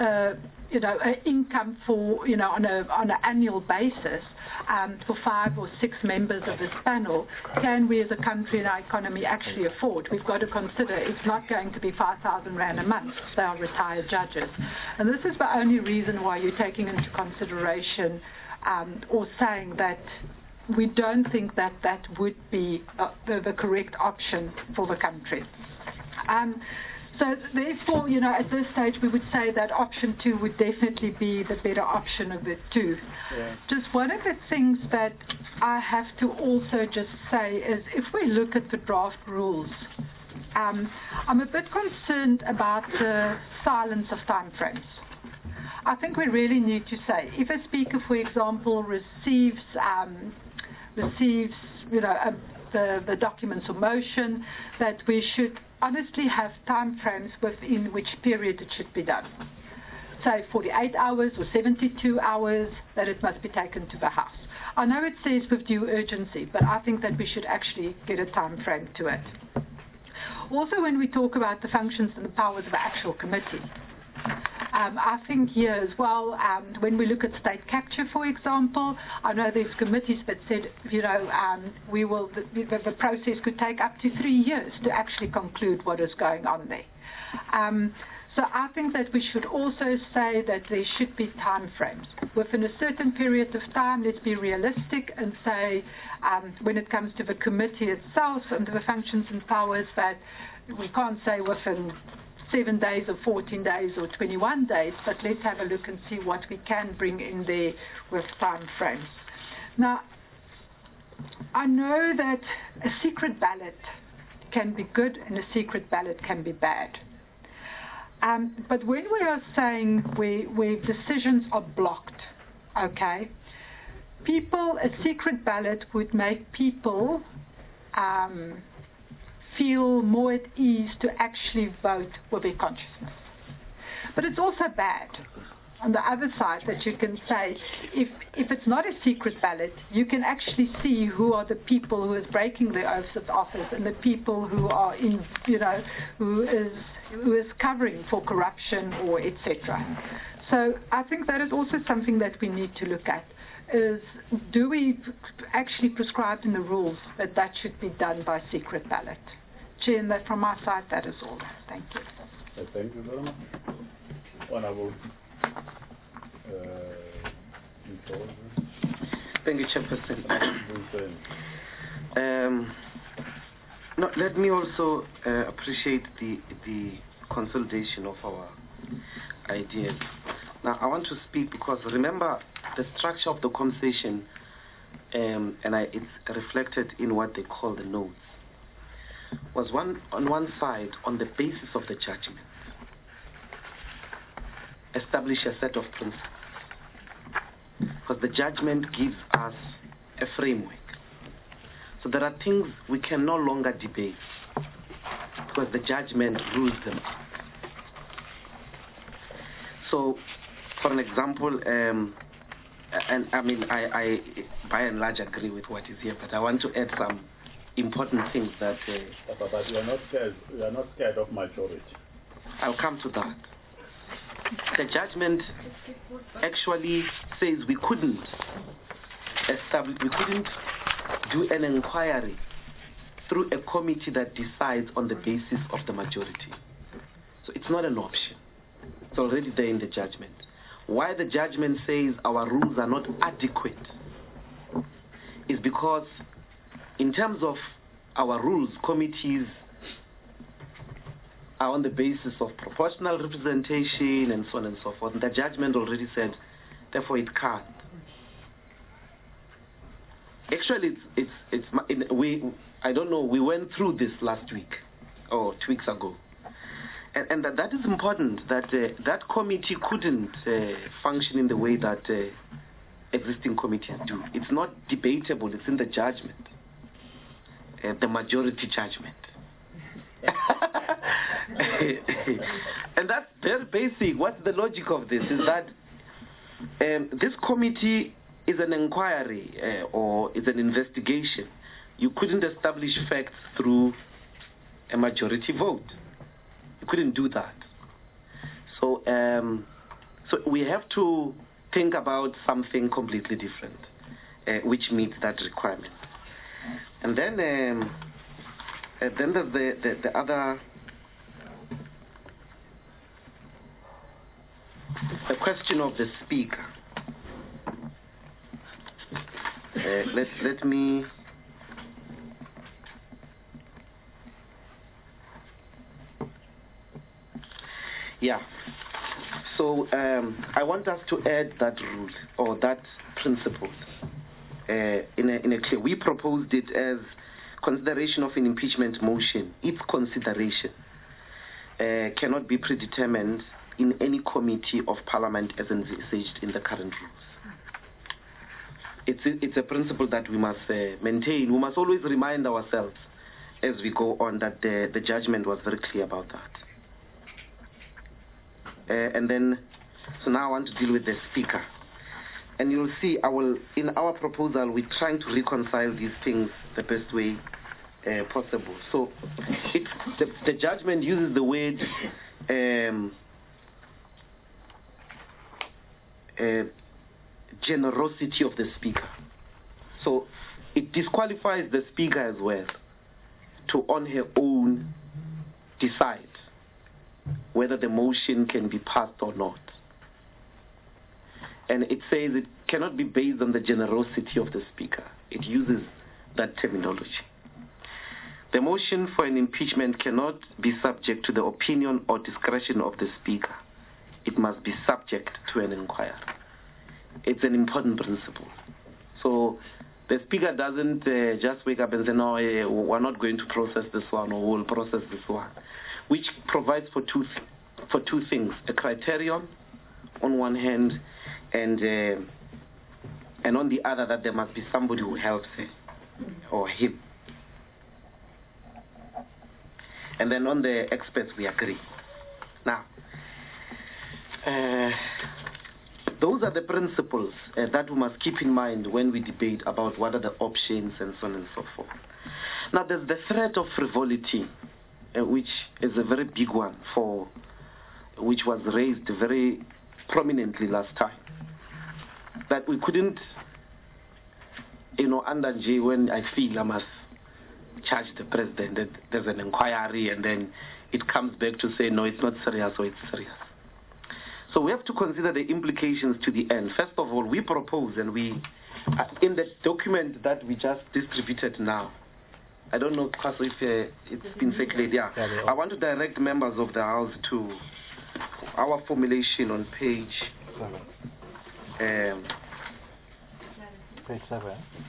an income for, on an annual basis for 5 or 6 members of this panel, can we as a country and our economy actually afford? We've got to consider it's not going to be 5,000 Rand a month. They are retired judges. And this is the only reason why you're taking into consideration or saying that we don't think that that would be the correct option for the country. So therefore, at this stage, we would say that option 2 would definitely be the better option of the two. Yeah. Just one of the things that I have to also just say is, if we look at the draft rules, I'm a bit concerned about the silence of timeframes. I think we really need to say, if a speaker, for example, receives the documents or motion, that we should honestly have time frames within which period it should be done. Say 48 hours or 72 hours, that it must be taken to the House. I know it says with due urgency, but I think that we should actually get a time frame to it. Also, when we talk about the functions and the powers of the actual committee, I think here as well, when we look at state capture, for example, I know there's committees that said, the process could take up to 3 years to actually conclude what is going on there. So I think that we should also say that there should be time frames. Within a certain period of time, let's be realistic and say, when it comes to the committee itself and the functions and powers, that we can't say within 7 days or 14 days or 21 days, but let's have a look and see what we can bring in there with time frames. Now, I know that a secret ballot can be good and a secret ballot can be bad. But when we are saying where decisions are blocked, okay, a secret ballot would make people feel more at ease to actually vote with their consciousness. But it's also bad on the other side that you can say, if it's not a secret ballot, you can actually see who are the people who is breaking the oaths of office and the people who are in, who is covering for corruption or etc. So I think that is also something that we need to look at. Is do we actually prescribe in the rules that should be done by secret ballot? Chair, and that from my side, that is all. Thank you. Thank you very much. Honorable. Thank you, Chairperson. No, let me also appreciate the consolidation of our ideas. Now, I want to speak because remember the structure of the conversation, it's reflected in what they call the notes, was on one side, on the basis of the judgment, establish a set of principles. Because the judgment gives us a framework. So there are things we can no longer debate because the judgment rules them. So, for an example, and I mean, I by and large agree with what is here, but I want to add some important things that... but you are not scared. You are not scared of majority. I'll come to that. The judgment actually says we couldn't do an inquiry through a committee that decides on the basis of the majority. So it's not an option. It's already there in the judgment. Why the judgment says our rules are not adequate is because in terms of our rules, committees are on the basis of proportional representation and so on and so forth. And the judgment already said, therefore it can't. Actually, I don't know, we went through this last week or 2 weeks ago. And that is important, that that committee couldn't function in the way that existing committees do. It's not debatable, it's in the judgment, the majority judgment. And that's very basic. What's the logic of this? Is that this committee is an inquiry or is an investigation. You couldn't establish facts through a majority vote. You couldn't do that. So, so we have to think about something completely different, which meets that requirement. And then there's the other, the question of the speaker. Let me. Yeah. So I want us to add that rule or that principle in a clear. We proposed it as consideration of an impeachment motion. Its consideration cannot be predetermined in any committee of Parliament as envisaged in the current rules. It's a principle that we must maintain. We must always remind ourselves as we go on that the judgment was very clear about that. And then, so now I want to deal with the speaker. And you'll see, in our proposal, we're trying to reconcile these things the best way possible. So, the judgment uses the word generosity of the speaker. So, it disqualifies the speaker as well to, on her own, decide whether the motion can be passed or not. And it says it cannot be based on the generosity of the speaker. It uses that terminology. The motion for an impeachment cannot be subject to the opinion or discretion of the speaker. It must be subject to an inquiry. It's an important principle. So the speaker doesn't just wake up and say, no, we're not going to process this one, or we'll process this one, which provides for two things: a criterion on one hand, and on the other that there must be somebody who helps her or him. And then on the experts we agree. Now, Those are the principles that we must keep in mind when we debate about what are the options and so on and so forth. Now, there's the threat of frivolity, which is a very big one, which was raised very prominently last time. That we couldn't, under J, when I feel I must charge the president that there's an inquiry, and then it comes back to say, no, it's not serious, or it's serious. So we have to consider the implications to the end. First of all, we propose, and we, in the document that we just distributed now, I don't know, because if it's been circulated, I want to direct members of the House to our formulation on page 7. Page 7.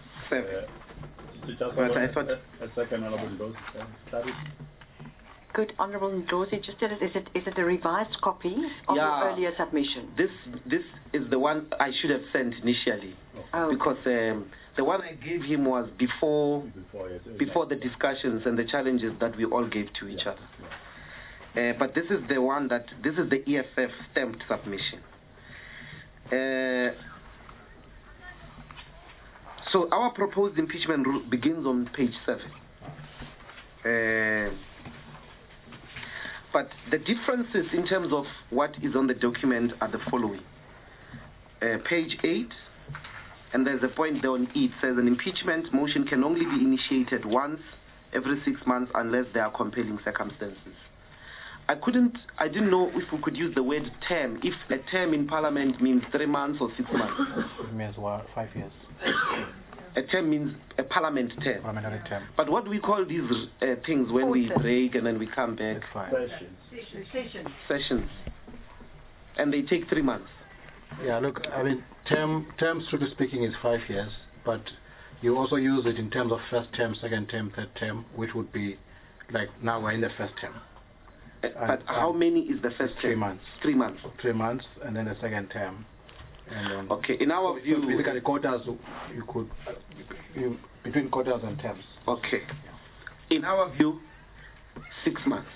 But I thought a second, Honorable Ndlozi. Good, Honourable Ndlozi, just tell us, is it a revised copy of the earlier submission? This is the one I should have sent initially, because the one I gave him was before the discussions and the challenges that we all gave to each other. But this is the one this is the EFF stamped submission. So our proposed impeachment rule begins on page 7. But the differences in terms of what is on the document are the following. Page 8, and there's a point there on E. It says an impeachment motion can only be initiated once every 6 months unless there are compelling circumstances. I didn't know if we could use the word term, if a term in Parliament means 3 months or 6 months. It means 5 years. A term means a parliament term. Parliamentary term. But what do we call these things when we break and then we come back? Sessions. And they take 3 months. Yeah, look, I mean, term, strictly speaking, is 5 years, but you also use it in terms of first term, second term, third term, which would be like now we're in the first term. But how many is the first term? 3 months. 3 months. 3 months, and then the second term. And then okay, in our view, so basically quotas, you could between quotas and terms. Okay. In our view, 6 months.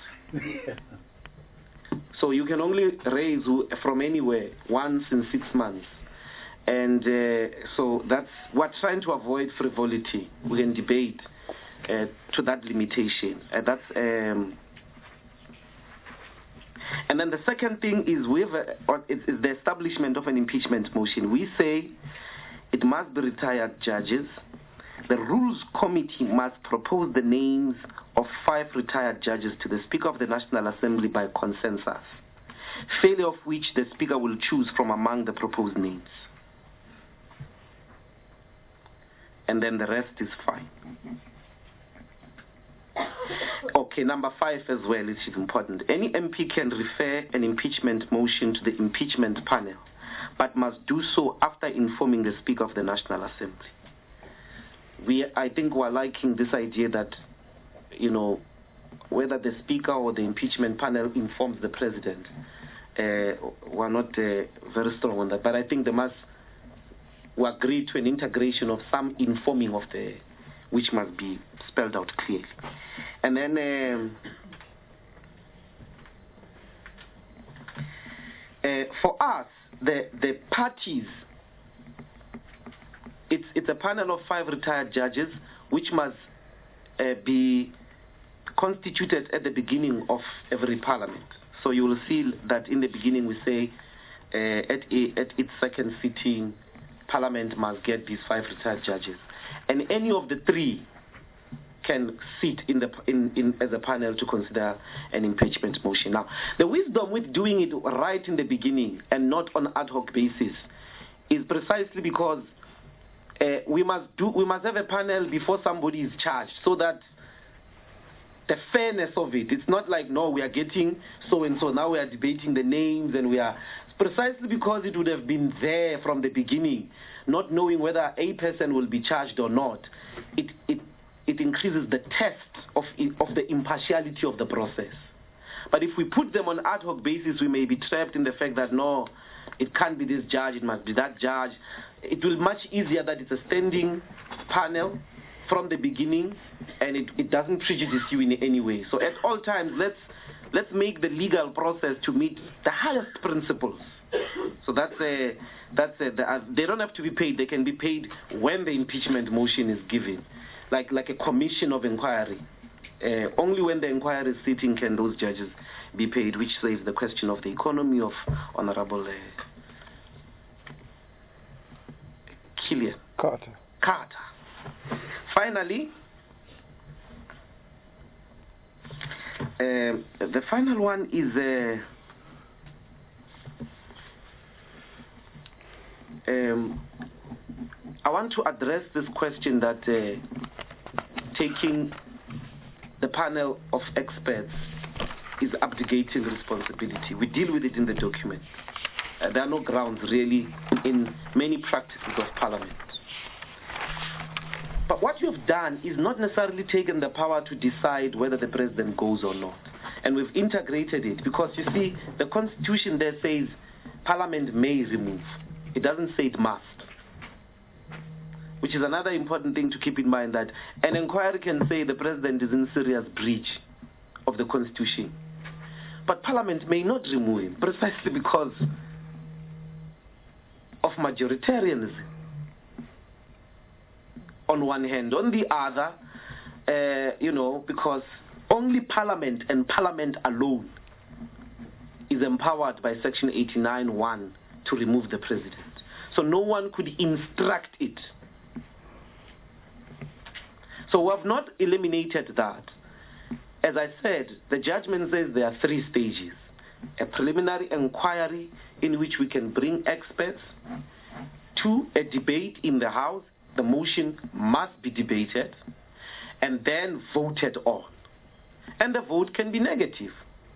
So you can only raise from anywhere once in 6 months, and so that's we're trying to avoid frivolity. We can debate to that limitation. And then the second thing is is the establishment of an impeachment motion. We say it must be retired judges. The Rules Committee must propose the names of 5 retired judges to the Speaker of the National Assembly by consensus, failure of which the Speaker will choose from among the proposed names. And then the rest is fine. Okay, number 5 as well, which is important. Any MP can refer an impeachment motion to the impeachment panel, but must do so after informing the Speaker of the National Assembly. I think we're liking this idea that, whether the Speaker or the impeachment panel informs the President. We're not very strong on that, but I think we agree to an integration of some informing of which must be spelled out clearly. And then for us, the parties, it's a panel of 5 retired judges which must be constituted at the beginning of every parliament. So you will see that in the beginning we say at its second sitting, Parliament must get these 5 retired judges, and any of the 3 can sit as a panel to consider an impeachment motion. Now, the wisdom with doing it right in the beginning and not on an ad hoc basis is precisely because we must have a panel before somebody is charged, so that the fairness of it's not like, no, we are getting so and so, now we are debating the names, and we are precisely because it would have been there from the beginning, not knowing whether a person will be charged or not. It increases the test of the impartiality of the process. But if we put them on ad hoc basis, we may be trapped in the fact that, no, it can't be this judge, it must be that judge. It will be much easier that it's a standing panel from the beginning, and it doesn't prejudice you in any way. So at all times, let's let's make the legal process to meet the highest principles. So they don't have to be paid. They can be paid when the impeachment motion is given, like a commission of inquiry. Only when the inquiry is sitting can those judges be paid, which saves the question of the economy of Honorable Killian Carter. Finally, the final one is I want to address this question that taking the panel of experts is abdicating responsibility. We deal with it in the document. There are no grounds really in many practices of Parliament. But what you have done is not necessarily taken the power to decide whether the president goes or not. And we've integrated it because, you see, the Constitution there says Parliament may remove. It doesn't say it must. Which is another important thing to keep in mind, that an inquiry can say the president is in serious breach of the Constitution. But Parliament may not remove him precisely because of majoritarianism. On one hand. On the other, because only Parliament and Parliament alone is empowered by Section 89(1) to remove the president. So no one could instruct it. So we have not eliminated that. As I said, the judgment says there are 3 stages. A preliminary inquiry in which we can bring experts. 2, a debate in the House. The motion must be debated and then voted on. And the vote can be negative.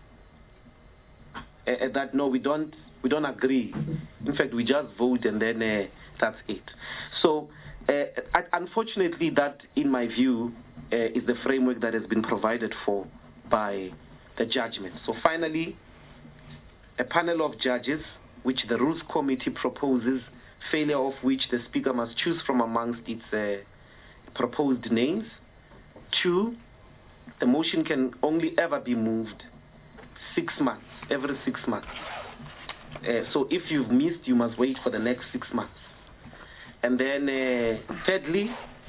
That no, we don't agree. In fact, we just vote and then that's it. So, unfortunately, that, in my view, is the framework that has been provided for by the judgment. So finally, a panel of judges, which the Rules Committee proposes, failure of which the Speaker must choose from amongst its proposed names. 2, the motion can only ever be moved 6 months, every 6 months. So if you've missed, you must wait for the next 6 months. And then thirdly,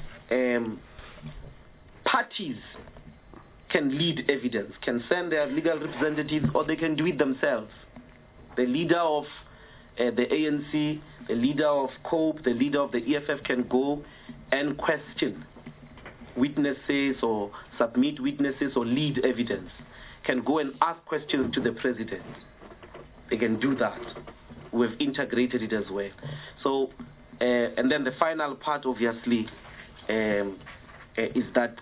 parties can lead evidence, can send their legal representatives, or they can do it themselves. The leader of the ANC, the leader of COPE, the leader of the EFF can go and question witnesses or submit witnesses or lead evidence, can go and ask questions to the president. They can do that. We've integrated it as well. So, and then the final part, obviously, is that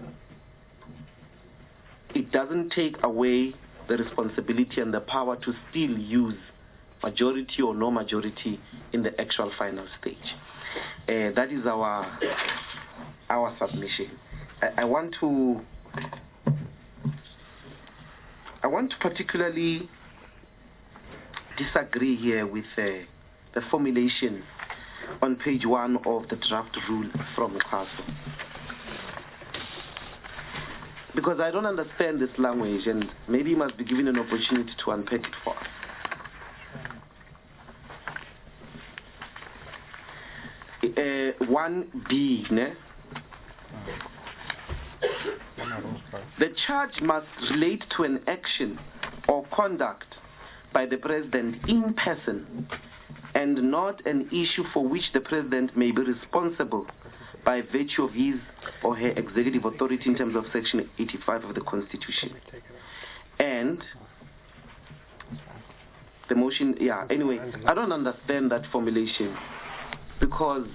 it doesn't take away the responsibility and the power to still use majority or no majority in the actual final stage. That is our submission. I want to particularly disagree here with the formulation on page 1 of the draft rule from the council, because I don't understand this language, and maybe you must be given an opportunity to unpack it for us. One B, the charge must relate to an action or conduct by the president in person, and not an issue for which the president may be responsible by virtue of his or her executive authority in terms of Section 85 of the Constitution. And the motion, anyway, I don't understand that formulation, because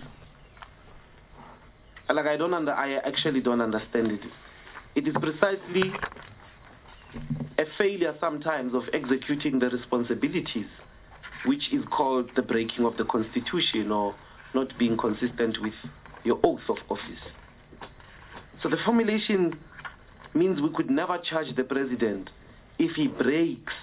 I actually don't understand it. It is precisely a failure sometimes of executing the responsibilities, which is called the breaking of the Constitution or not being consistent with your oath of office. So the formulation means we could never charge the president if he breaks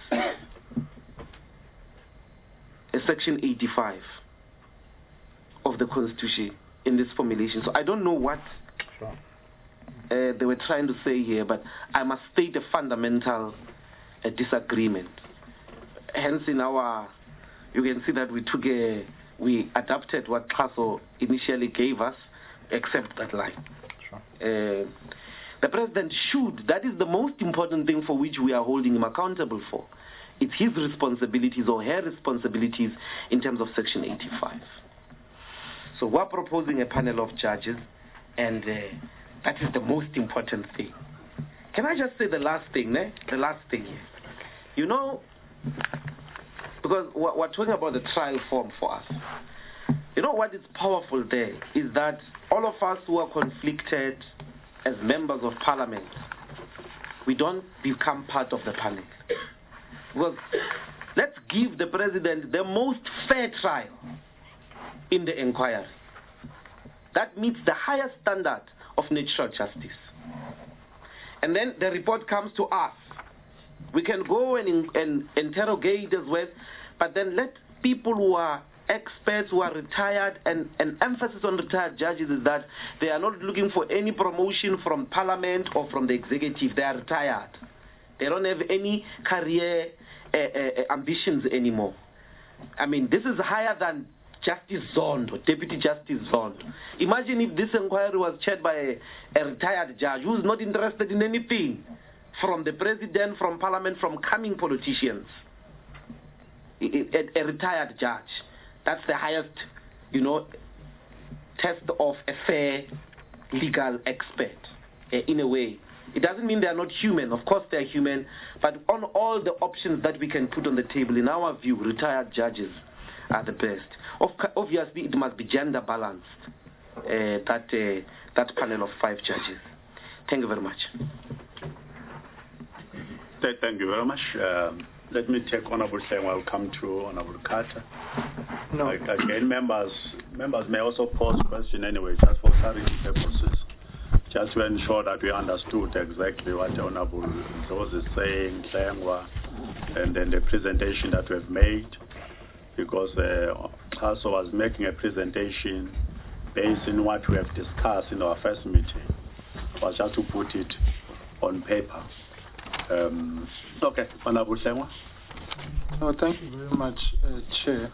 a Section 85 of the Constitution in this formulation. So I don't know what they were trying to say here, but I must state a fundamental a disagreement. Hence, you can see that we adapted what Xaso initially gave us, except that line. Sure. The president should, that is the most important thing for which we are holding him accountable for. It's his responsibilities or her responsibilities in terms of Section 85. So we're proposing a panel of judges, and that is the most important thing. Can I just say the last thing, ne? The last thing here. You know, because we're talking about the trial form for us. You know what is powerful there is that all of us who are conflicted as members of parliament, we don't become part of the panel. Because let's give the president the most fair trial in the inquiry. That meets the highest standard of natural justice. And then the report comes to us. We can go and interrogate as well, but then let people who are experts, who are retired, and emphasis on retired judges is that they are not looking for any promotion from parliament or from the executive. They are retired. They don't have any career ambitions anymore. I mean, this is higher than Justice Zondo, Deputy Justice Zondo. Imagine if this inquiry was chaired by a retired judge who's not interested in anything from the president, from parliament, from coming politicians. A retired judge. That's the highest, test of a fair legal expert, in a way. It doesn't mean they are not human. Of course they are human. But on all the options that we can put on the table, in our view, retired judges are the best. Obviously, it must be gender balanced, that panel of 5 judges. Thank you very much. Thank you very much. Let me take Honorable Seng. I'll come to Honorable Carter. No. Again, members may also pose question anyway, just for clarity purposes, just to ensure that we understood exactly what the Honorable Rose is saying, Sengwa, and then the presentation that we've made, because Xaso was making a presentation based on what we have discussed in our first meeting. It was just to put it on paper. Okay, Honorable Sengwa. No, thank you very much, Chair.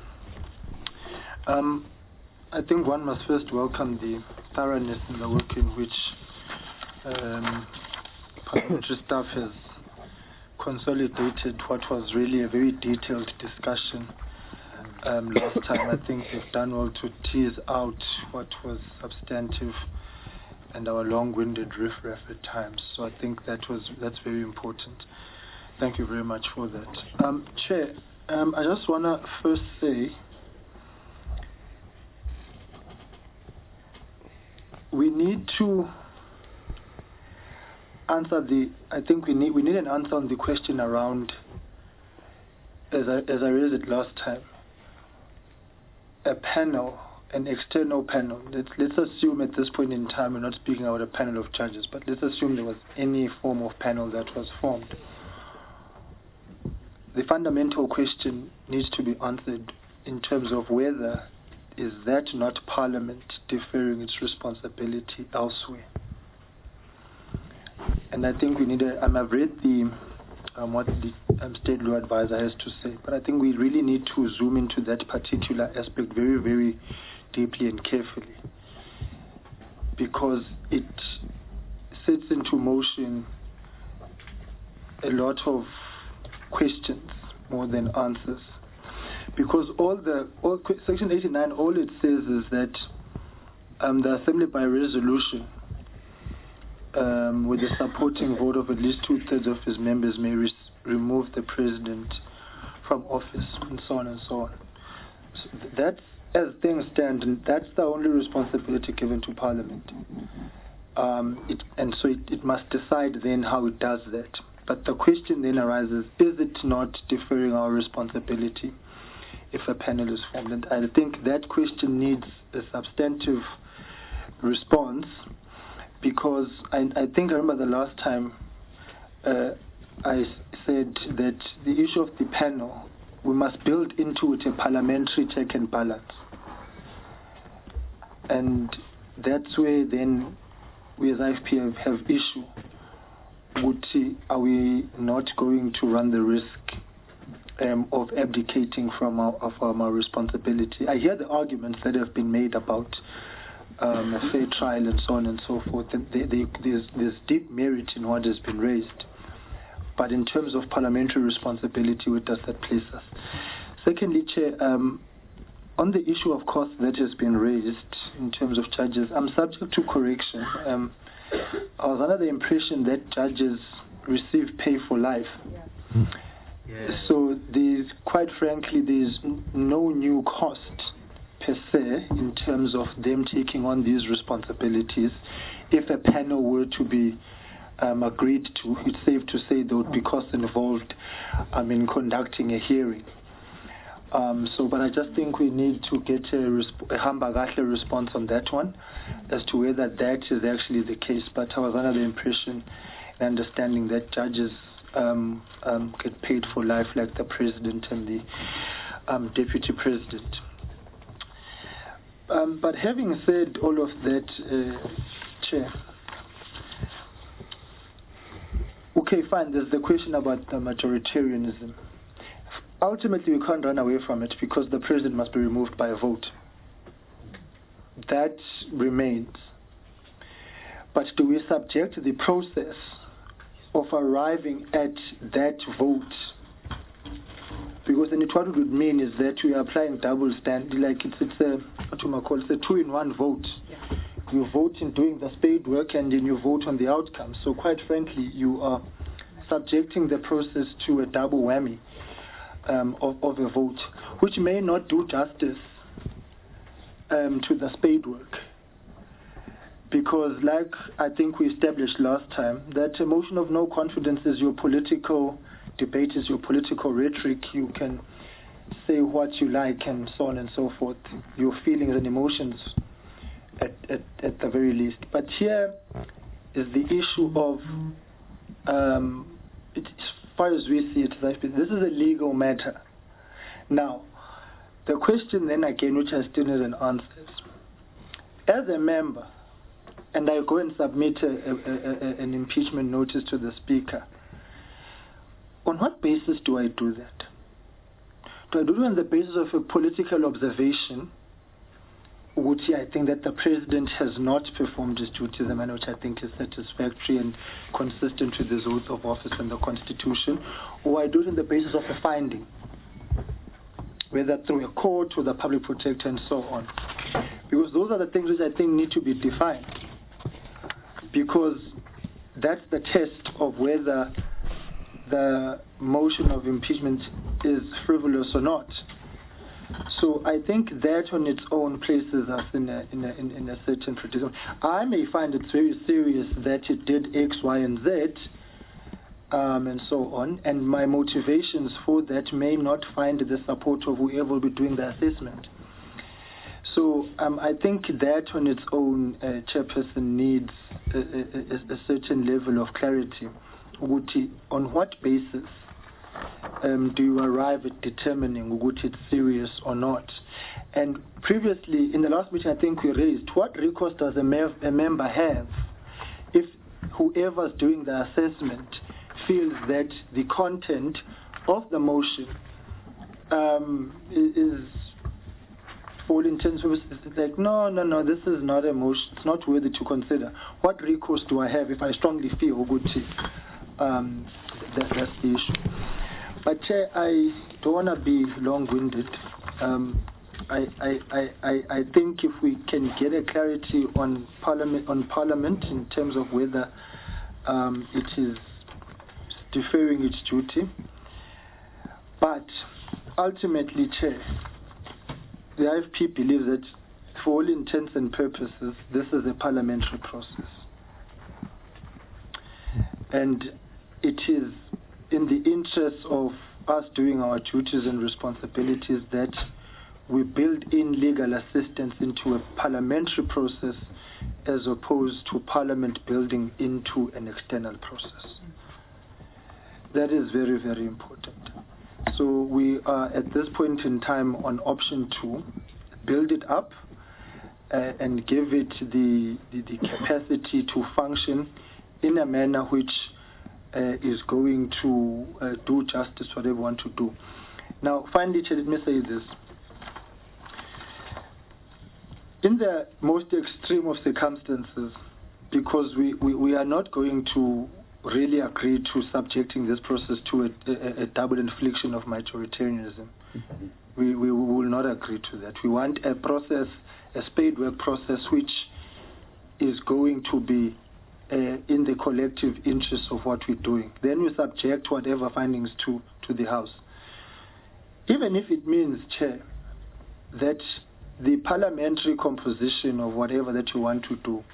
I think one must first welcome the thoroughness in the work in which parliamentary staff has consolidated what was really a very detailed discussion last time. I think they've done well to tease out what was substantive and our long-winded riff-raff at times. So I think that's very important. Thank you very much for that. Chair, I just want to first say we need to answer I think we need an answer on the question around, as I raised it last time, a panel, an external panel. Let's assume at this point in time we're not speaking about a panel of judges, but let's assume there was any form of panel that was formed. The fundamental question needs to be answered in terms of whether is that not Parliament deferring its responsibility elsewhere. And I think we need I've read what the State Law Advisor has to say, but I think we really need to zoom into that particular aspect very, very deeply and carefully, because it sets into motion a lot of questions more than answers. Because Section 89, all it says is that the Assembly by resolution, with the supporting vote of at least 2/3 of its members, may remove the President from office, and so on and so on. So that's, as things stand, and that's the only responsibility given to Parliament. So it must decide then how it does that. But the question then arises, is it not deferring our responsibility if a panel is formed? And I think that question needs a substantive response, because I think I remember the last time I said that the issue of the panel, we must build into it a parliamentary check and balance. And that's where then we as IFP have issue are we not going to run the risk of abdicating from our responsibility? I hear the arguments that have been made about a fair trial and so on and so forth. And there's deep merit in what has been raised. But in terms of parliamentary responsibility, where does that place us? Secondly, Chair, on the issue of cost that has been raised in terms of judges, I'm subject to correction. I was under the impression that judges receive pay for life. Yeah. So quite frankly, there's no new cost per se in terms of them taking on these responsibilities. If a panel were to be agreed to, it's safe to say there would be costs involved in conducting a hearing. But I just think we need to get a hambagahle response on that one as to whether that is actually the case. But I was under the impression and understanding that judges get paid for life like the president and the deputy president. But having said all of that, Chair, okay, fine, there's the question about the majoritarianism. Ultimately, we can't run away from it because the president must be removed by a vote. That remains. But do we subject the process of arriving at that vote? Because then what it would mean is that we are applying double standard, like it's a 2-in-1 vote. Yeah. You vote in doing the spade work and then you vote on the outcome. So quite frankly, you are subjecting the process to a double whammy of a vote, which may not do justice to the spade work. Because like I think we established last time, that a motion of no confidence is your political debate, is your political rhetoric. You can say what you like and so on and so forth, your feelings and emotions at the very least. But here is the issue of, as far as we see it, this is a legal matter. Now, the question then again, which I still need an answer, is, as a member, and I go and submit an impeachment notice to the Speaker, on what basis do I do that? Do I do it on the basis of a political observation, which I think that the President has not performed his duty in a manner which I think is satisfactory and consistent with his oath of office and the Constitution, or I do it on the basis of a finding, whether through a court or the public protector and so on? Because those are the things which I think need to be defined, because that's the test of whether the motion of impeachment is frivolous or not. So I think that on its own places us in a certain criticism. I may find it very serious that it did X, Y, and Z, and so on, and my motivations for that may not find the support of whoever will be doing the assessment. So I think that on its own, Chairperson needs a certain level of clarity. On what basis do you arrive at determining which it's serious or not? And previously, in the last meeting, I think we raised, what recourse does a member have if whoever's doing the assessment feels that the content of the motion is, for all intents and purposes, like, no, this is not a motion, it's not worthy to consider. What recourse do I have if I strongly feel that's the issue? But Chair, I don't want to be long-winded. I think if we can get a clarity on Parliament in terms of whether it is deferring its duty, but ultimately, Chair, the IFP believes that for all intents and purposes, this is a parliamentary process. And it is in the interest of us doing our duties and responsibilities that we build in legal assistance into a parliamentary process as opposed to Parliament building into an external process. That is very, very important. So we are at this point in time on option 2, build it up and give it the capacity to function in a manner which is going to do justice to what they want to do. Now, finally, Chair, let me say this. In the most extreme of circumstances, because we are not going to really agree to subjecting this process to a double infliction of majoritarianism. We will not agree to that. We want a process, a spade work process, which is going to be in the collective interest of what we're doing. Then we subject whatever findings to the House. Even if it means, Chair, that the parliamentary composition of whatever that you want to do,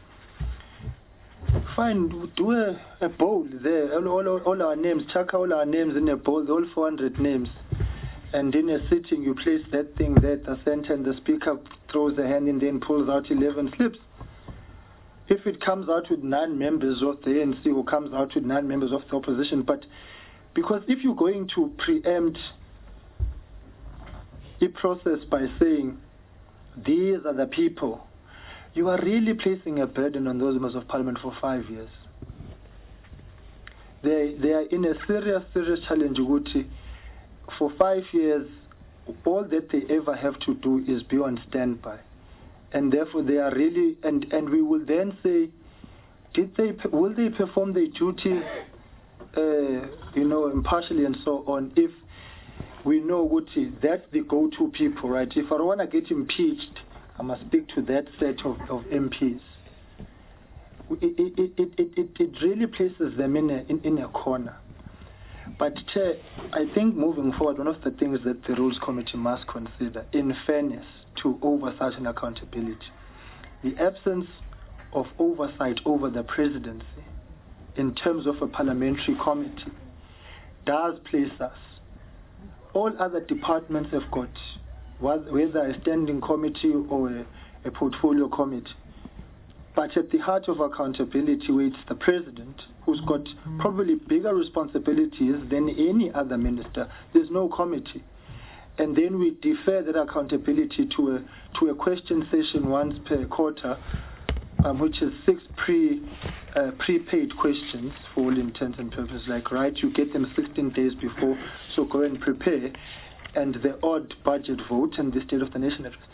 fine, do a bowl there, all our names, chuck all our names in a bowl, all 400 names, and in a sitting you place that thing there, the center, and the speaker throws a hand and then pulls out 11 slips. If it comes out with 9 members of the ANC or comes out with 9 members of the opposition, but because if you're going to preempt a process by saying, these are the people, you are really placing a burden on those members of parliament for 5 years. They are in a serious challenge, Uguti. For 5 years, all that they ever have to do is be on standby. And therefore they are really, and we will then say, will they perform their duty, impartially and so on, if we know, Uguti, that's the go-to people, right? If I don't want to get impeached, I must speak to that set of MPs. It really places them in a corner. But Chair, I think moving forward, one of the things that the Rules Committee must consider, in fairness to oversight and accountability, the absence of oversight over the presidency in terms of a parliamentary committee does place us. All other departments have got, whether a standing committee or a portfolio committee. But at the heart of accountability, where it's the president, who's got probably bigger responsibilities than any other minister, there's no committee. And then we defer that accountability to a question session once per quarter, which is 6 prepaid questions for all intents and purposes. Like, right, you get them 16 days before, so go and prepare, and the odd budget vote and the State of the Nation address.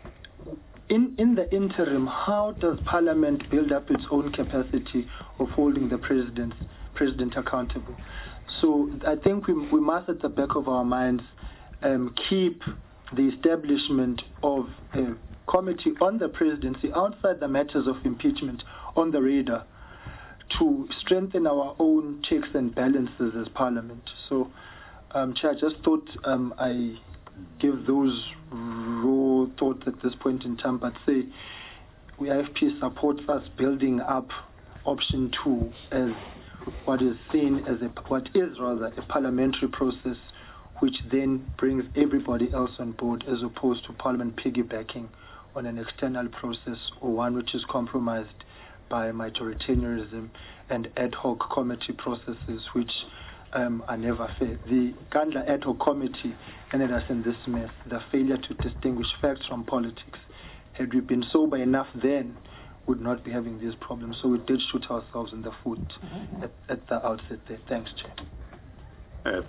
In the interim, how does Parliament build up its own capacity of holding the president accountable? So I think we must, at the back of our minds, keep the establishment of a committee on the presidency outside the matters of impeachment on the radar to strengthen our own checks and balances as Parliament. So, Chair, I just thought I give those raw thoughts at this point in time, but say IFP supports us building up option 2 as what is seen as a parliamentary process, which then brings everybody else on board, as opposed to Parliament piggybacking on an external process or one which is compromised by majoritarianism and ad hoc committee processes, which are never fair. The Gandla ad hoc committee ended us in this mess, the failure to distinguish facts from politics. Had we been sober enough then, would not be having these problems. So we did shoot ourselves in the foot at the outset there. Thanks, Chair.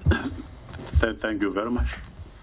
Thank you very much.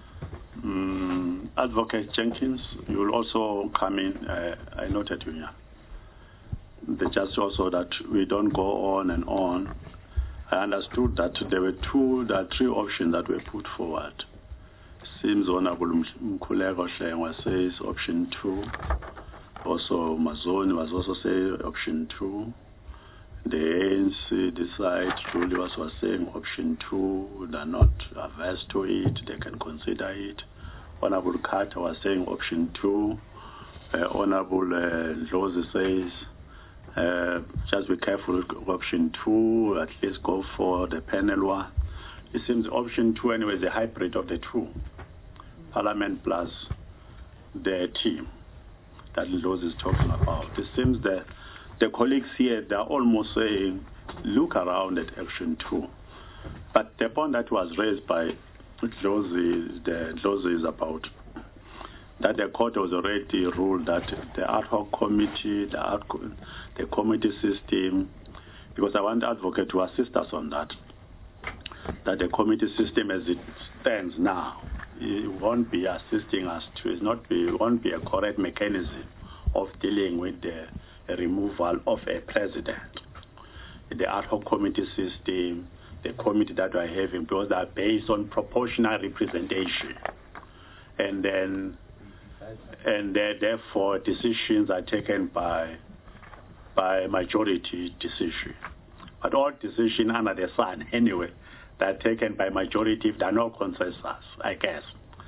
Advocate Jenkins, you will also come in. I noted you, yeah. Just also that we don't go on and on. I understood that there were 3 options that were put forward. Seems Honorable Mkhuleko Hlengwa says option 2. Also Mazoni was also saying option 2. The ANC decides, Julius was saying option 2, they're not averse to it, they can consider it. Honorable Carter was saying option 2. Honorable Ndlozi says, just be careful with option 2, at least go for the panel one. It seems option 2 anyway is a hybrid of the 2. Parliament plus the team that Ndlozi is talking about. It seems that the colleagues here, they're almost saying, look around at option 2. But the point that was raised by Ndlozi is about that the court was already ruled that the ad hoc committee, the committee system because I want the advocate to assist us on that, that the committee system as it stands now, it won't be assisting us to, it won't be a correct mechanism of dealing with the removal of a president. The ad hoc committee system, the committee that we're having, because they are based on proportional representation. And therefore decisions are taken by majority decision. But all decisions under the sun, anyway, they're taken by majority if there are no consensus, I guess.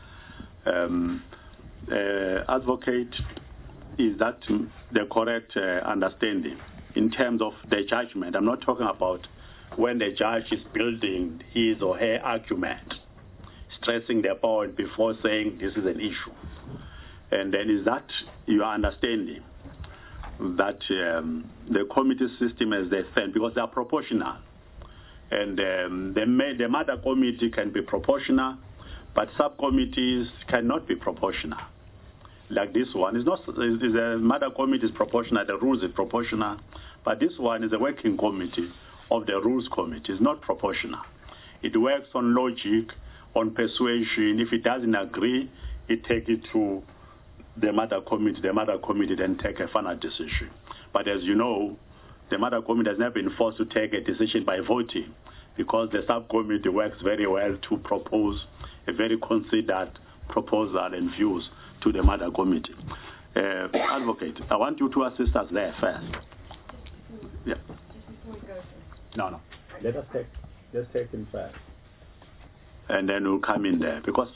Advocate, is that the correct understanding in terms of the judgment? I'm not talking about when the judge is building his or her argument, stressing the point before saying this is an issue. And then is that your understanding that the committee system as they stand, because they are proportional, and the mother committee can be proportional, but subcommittees cannot be proportional. Like this one, the mother committee is proportional, the rules is proportional, but this one is a working committee of the rules committee. It's not proportional. It works on logic, on persuasion. If it doesn't agree, it takes it to the mother committee then take a final decision. But as you know, the mother committee has never been forced to take a decision by voting, because the subcommittee works very well to propose a very considered proposal and views to the mother committee. Advocate, I want you to assist us there first. Yeah. No. Let's take him first. And then we'll come in there, because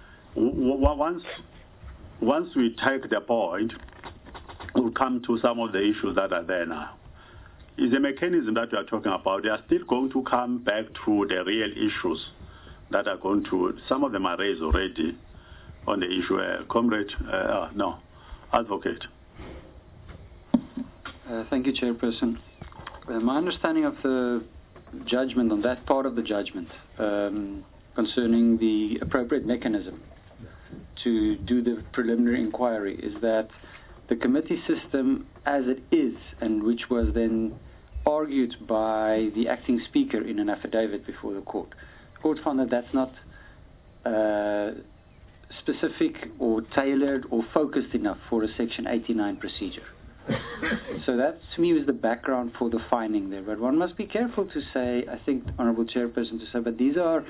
once we take the point, we'll come to some of the issues that are there now. Is the mechanism that we are talking about, they are still going to come back to the real issues that are going to, some of them are raised already on the issue. Advocate. Thank you, Chairperson. My understanding of the judgment, on that part of the judgment, concerning the appropriate mechanism to do the preliminary inquiry, is that the committee system as it is, and which was then argued by the acting speaker in an affidavit before the court. The court found that that's not specific or tailored or focused enough for a Section 89 procedure. So that, to me, was the background for the finding there. But one must be careful to say, I think, Honourable Chairperson, to say, but these are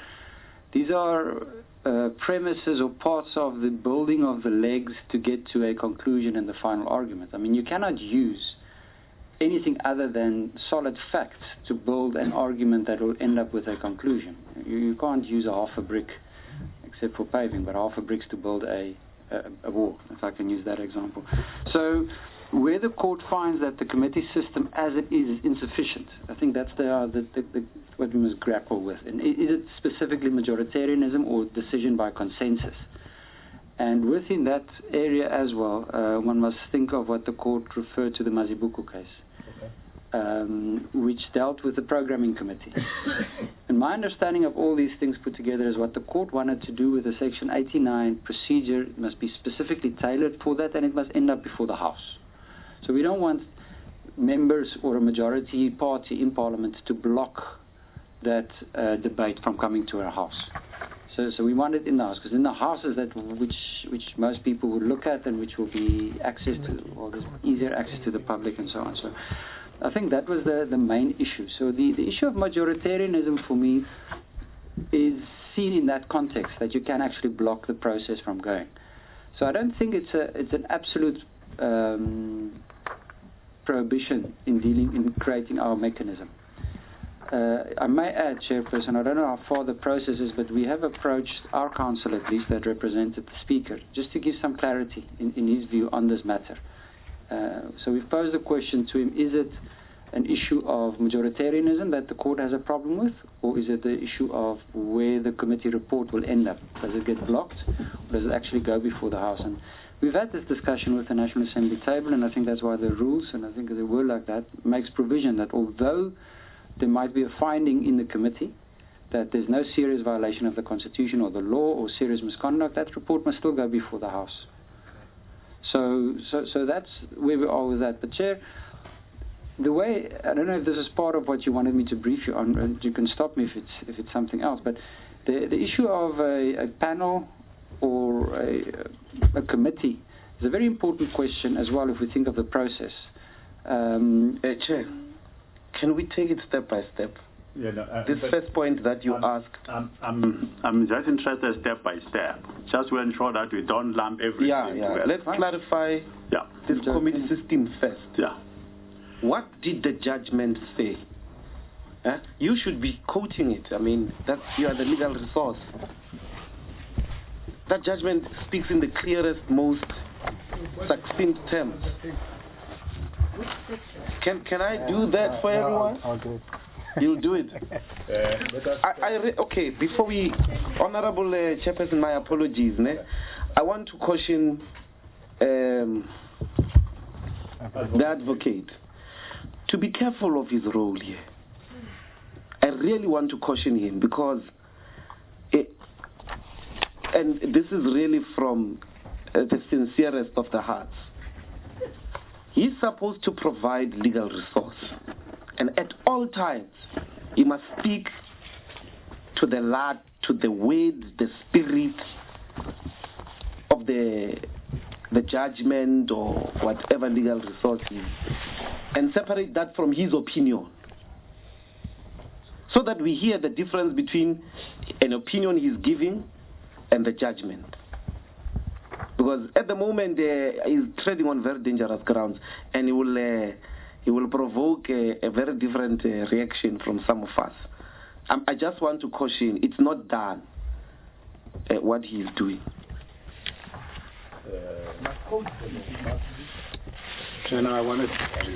premises or parts of the building of the legs to get to a conclusion in the final argument. I mean, you cannot use anything other than solid facts to build an argument that will end up with a conclusion. You can't use a half a brick, except for paving, but half a bricks to build a wall, if I can use that example. So where the court finds that the committee system as it is insufficient, I think that's what we must grapple with. And is it specifically majoritarianism or decision by consensus? And within that area as well, one must think of what the court referred to the Mazibuko case, which dealt with the programming committee. And my understanding of all these things put together is what the court wanted to do with the Section 89 procedure. It must be specifically tailored for that, and it must end up before the House. So we don't want members or a majority party in Parliament to block that debate from coming to our House. So we want it in the House, because in the House is that which most people would look at, and which will be access to, or there's easier access to the public and so on. So I think that was the main issue. So the issue of majoritarianism for me is seen in that context, that you can actually block the process from going. So I don't think it's an absolute prohibition in creating our mechanism. I may add, Chairperson, I don't know how far the process is, but we have approached our council, at least, that represented the Speaker, just to give some clarity in his view on this matter. So we've posed a question to him: is it an issue of majoritarianism that the court has a problem with, or is it the issue of where the committee report will end up? Does it get blocked, or does it actually go before the House? And we've had this discussion with the National Assembly table, and I think that's why the rules, and I think the word like that, makes provision that although there might be a finding in the committee that there's no serious violation of the Constitution or the law or serious misconduct, that report must still go before the House. So that's where we are with that. But Chair, the way, I don't know if this is part of what you wanted me to brief you on, and you can stop me if it's something else, but the issue of a panel or a committee is a very important question as well if we think of the process. Chair, can we take it step by step? Yeah, no, this first point that you asked. I'm just interested step by step, just to ensure that we don't lump everything together. Let's clarify this committee system first. Yeah. What did the judgment say? You should be quoting it. I mean, you are the legal resource. That judgment speaks in the clearest, most succinct terms. Can I do that for everyone? I'll do it. You'll do it. Okay, before we, Honorable Chairperson, my apologies. I want to caution the advocate to be careful of his role here. I really want to caution him because, and this is really from the sincerest of the hearts, he's supposed to provide legal resource. And at all times, he must speak to the words, the spirit of the judgment or whatever legal resource is, and separate that from his opinion, so that we hear the difference between an opinion he's giving and the judgment. Because at the moment, he's treading on very dangerous grounds, and he will provoke a very different reaction from some of us. I just want to caution, it's not done, what he is doing. I wanted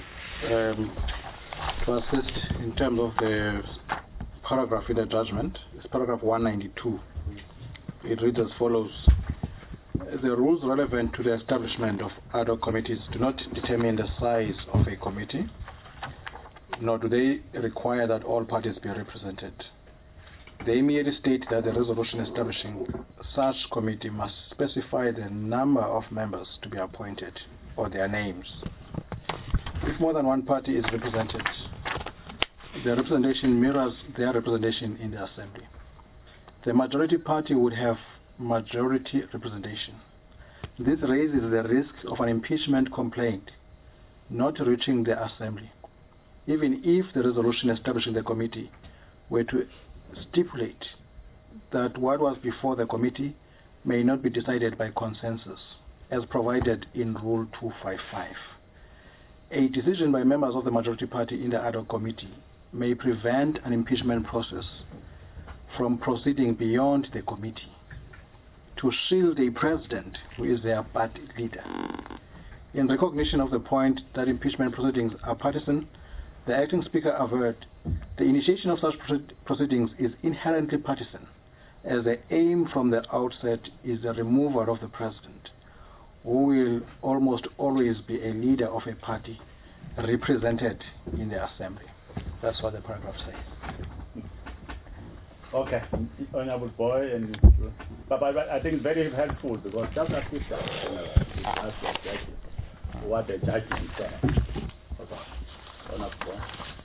to assist in terms of the paragraph in the judgment. It's paragraph 192. It reads as follows. The rules relevant to the establishment of ad hoc committees do not determine the size of a committee, nor do they require that all parties be represented. They merely state that the resolution establishing such committee must specify the number of members to be appointed or their names. If more than one party is represented, the representation mirrors their representation in the assembly. The majority party would have majority representation. This raises the risk of an impeachment complaint not reaching the assembly, even if the resolution establishing the committee were to stipulate that what was before the committee may not be decided by consensus, as provided in Rule 255. A decision by members of the majority party in the ad hoc committee may prevent an impeachment process from proceeding beyond the committee to shield a president who is their party leader. In recognition of the point that impeachment proceedings are partisan, the acting speaker averred the initiation of such proceedings is inherently partisan, as the aim from the outset is the removal of the president, who will almost always be a leader of a party represented in the assembly. That's what the paragraph says. Okay, Honorable Boy, but I think very helpful because just as we ask the judge what the judge said. Okay, Honorable Boy.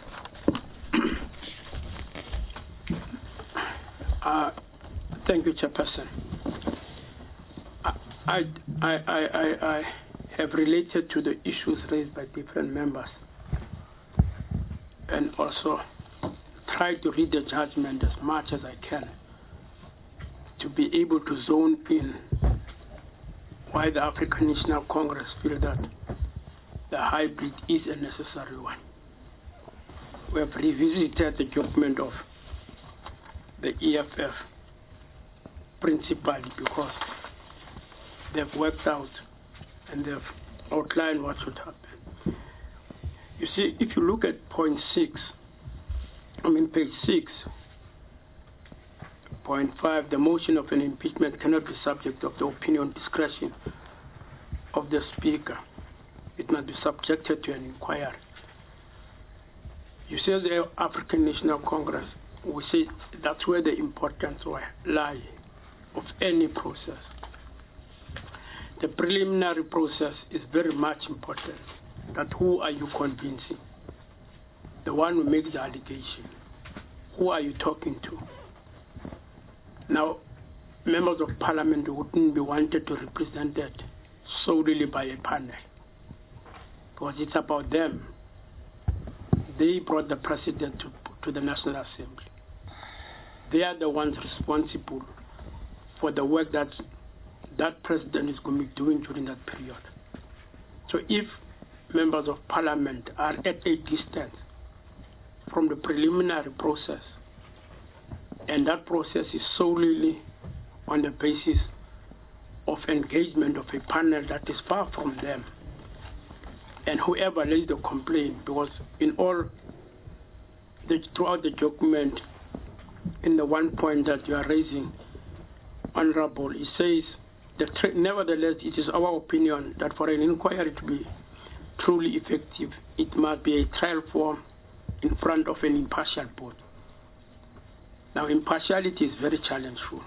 Thank you, Chairperson. I have related to the issues raised by different members and also try to read the judgment as much as I can to be able to zone in why the African National Congress feel that the hybrid is a necessary one. We have revisited the document of the EFF principally because they've worked out and they've outlined what should happen. You see, if you look at page 6, point 5, the motion of an impeachment cannot be subject of the opinion discretion of the Speaker. It must be subjected to an inquiry. You see, the African National Congress, we say that's where the importance lies of any process. The preliminary process is very much important. That who are you convincing? the one who makes the allegation. Who are you talking to? Now, members of parliament wouldn't be wanted to represent that solely by a panel, because it's about them. They brought the president to the National Assembly. They are the ones responsible for the work that that president is going to be doing during that period. So if members of parliament are at a distance from the preliminary process, and that process is solely on the basis of engagement of a panel that is far from them, and whoever lays the complaint, because throughout the document, in the one point that you are raising, Honorable, it says that nevertheless it is our opinion that for an inquiry to be truly effective, it must be a trial form in front of an impartial board. Now, impartiality is very challengeful.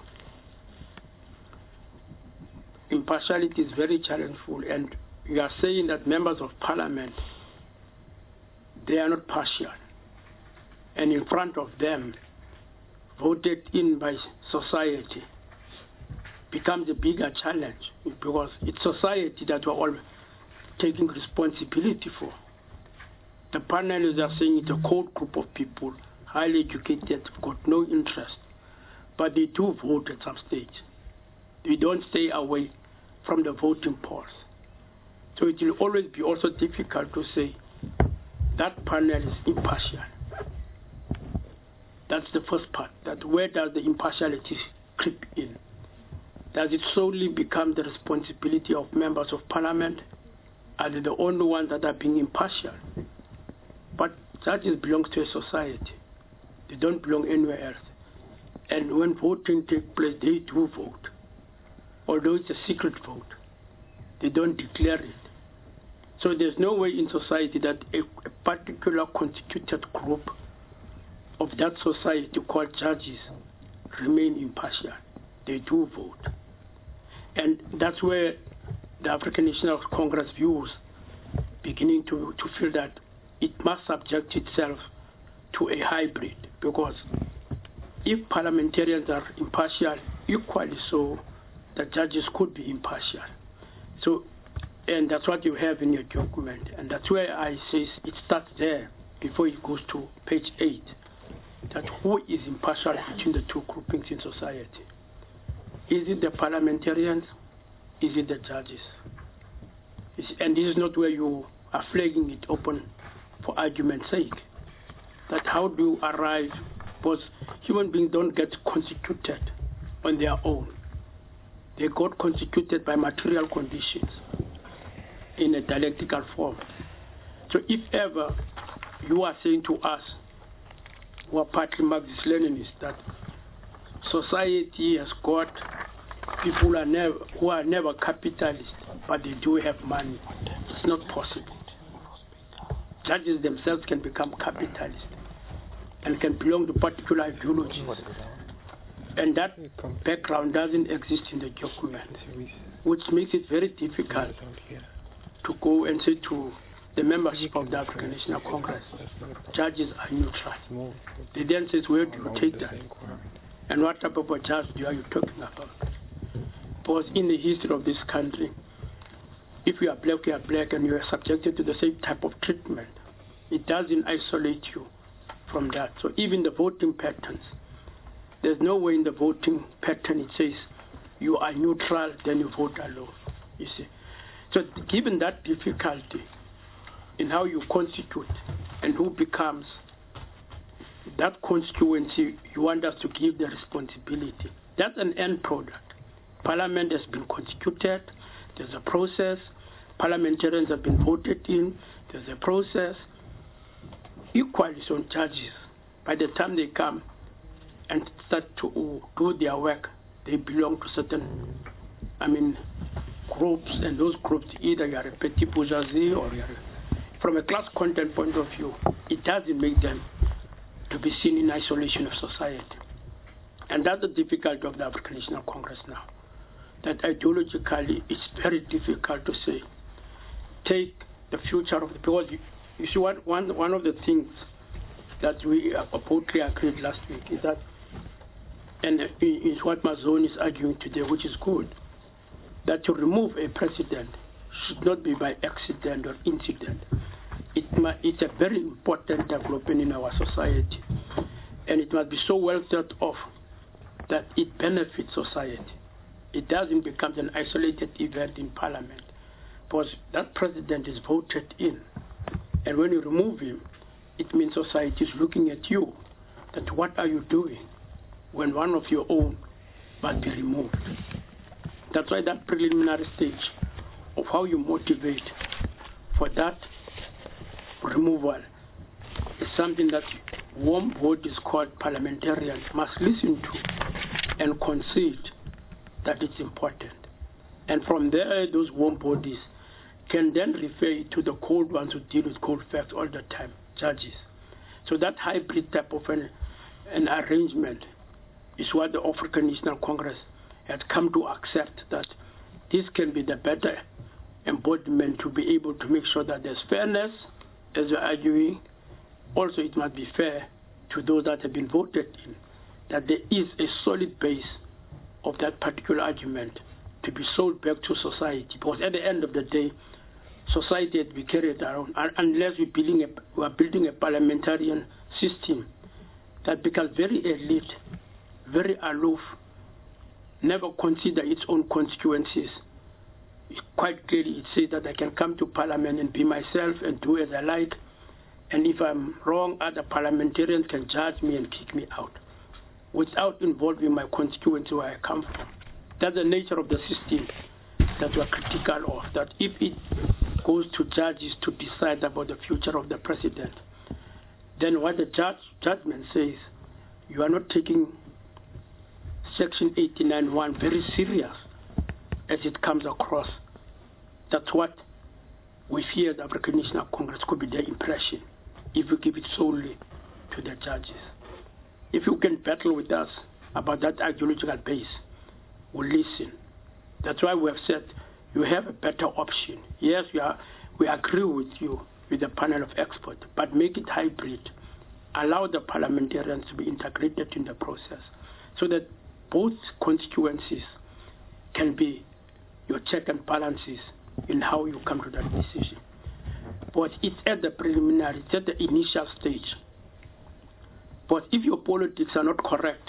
Impartiality is very challengeful, and you are saying that members of parliament, they are not partial, and in front of them, voted in by society, becomes a bigger challenge, because it's society that we're all taking responsibility for. The panelists are saying it's a cold group of people, highly educated, got no interest, but they do vote at some stage. They don't stay away from the voting polls. So it will always be also difficult to say that panel is impartial. That's the first part, that where does the impartiality creep in? Does it solely become the responsibility of members of parliament? Are they the only ones that are being impartial? But judges belong to a society. They don't belong anywhere else. And when voting takes place, they do vote. Although it's a secret vote, they don't declare it. So there's no way in society that a particular constituted group of that society called judges remain impartial. They do vote. And that's where the African National Congress views beginning to feel that it must subject itself to a hybrid, because if parliamentarians are impartial, equally so, the judges could be impartial. So, and that's what you have in your document, and that's where I say it starts there before it goes to page 8, that who is impartial between the two groupings in society? Is it the parliamentarians? Is it the judges? And this is not where you are flagging it open for argument's sake. That how do you arrive, because human beings don't get constituted on their own. They got constituted by material conditions in a dialectical form. So if ever you are saying to us, who are partly Marxist-Leninists, that society has got people who are never capitalists, but they do have money, it's not possible. Judges themselves can become capitalists and can belong to particular ideologies. And that background doesn't exist in the document, which makes it very difficult to go and say to the membership of the African National Congress, judges are neutral. They then say, where do you take that? And what type of a judge are you talking about? Because in the history of this country, if you are black, and you are subjected to the same type of treatment, it doesn't isolate you from that. So even the voting patterns, there's no way in the voting pattern it says you are neutral, then you vote alone, you see. So given that difficulty in how you constitute and who becomes that constituency, you want us to give the responsibility. That's an end product. Parliament has been constituted, there's a process, parliamentarians have been voted in, there's a process. Equally so judges, by the time they come and start to do their work, they belong to certain, groups, and those groups, either you are a petit bourgeoisie or you are, from a class content point of view, it doesn't make them to be seen in isolation of society. And that's the difficulty of the African National Congress now. That ideologically, it's very difficult to say, take the future of the, because you see, one of the things that we boldly agreed last week is that, and is what Mazone is arguing today, which is good, that to remove a president should not be by accident or incident. It's a very important development in our society, and it must be so well thought of that it benefits society. It doesn't become an isolated event in Parliament, because that president is voted in, and when you remove him, it means society is looking at you, that what are you doing when one of your own must be removed. That's why that preliminary stage of how you motivate for that removal is something that warm bodies called parliamentarians must listen to and concede that it's important. And from there, those warm bodies can then refer to the cold ones who deal with cold facts all the time, judges. So that hybrid type of an arrangement is what the African National Congress has come to accept, that this can be the better embodiment to be able to make sure that there's fairness, as you're arguing. Also, it must be fair to those that have been voted in, that there is a solid base of that particular argument to be sold back to society, because at the end of the day, society has to be carried around, unless we are building a parliamentarian system that becomes very elite, very aloof, never consider its own constituencies. Quite clearly, it says that I can come to Parliament and be myself and do as I like, and if I'm wrong, other parliamentarians can judge me and kick me out without involving my constituency where I come from. That's the nature of the system that we're critical of, that if it goes to judges to decide about the future of the president, then what the judgment says, you are not taking Section 89(1) very serious as it comes across. That's what we fear the African National Congress could be their impression if we give it solely to the judges. If you can battle with us about that ideological base, we'll listen. That's why we have said you have a better option. Yes, we agree with you, with the panel of experts, but make it hybrid. Allow the parliamentarians to be integrated in the process so that both constituencies can be your check and balances in how you come to that decision. But it's at the preliminary, it's at the initial stage. But if your politics are not correct,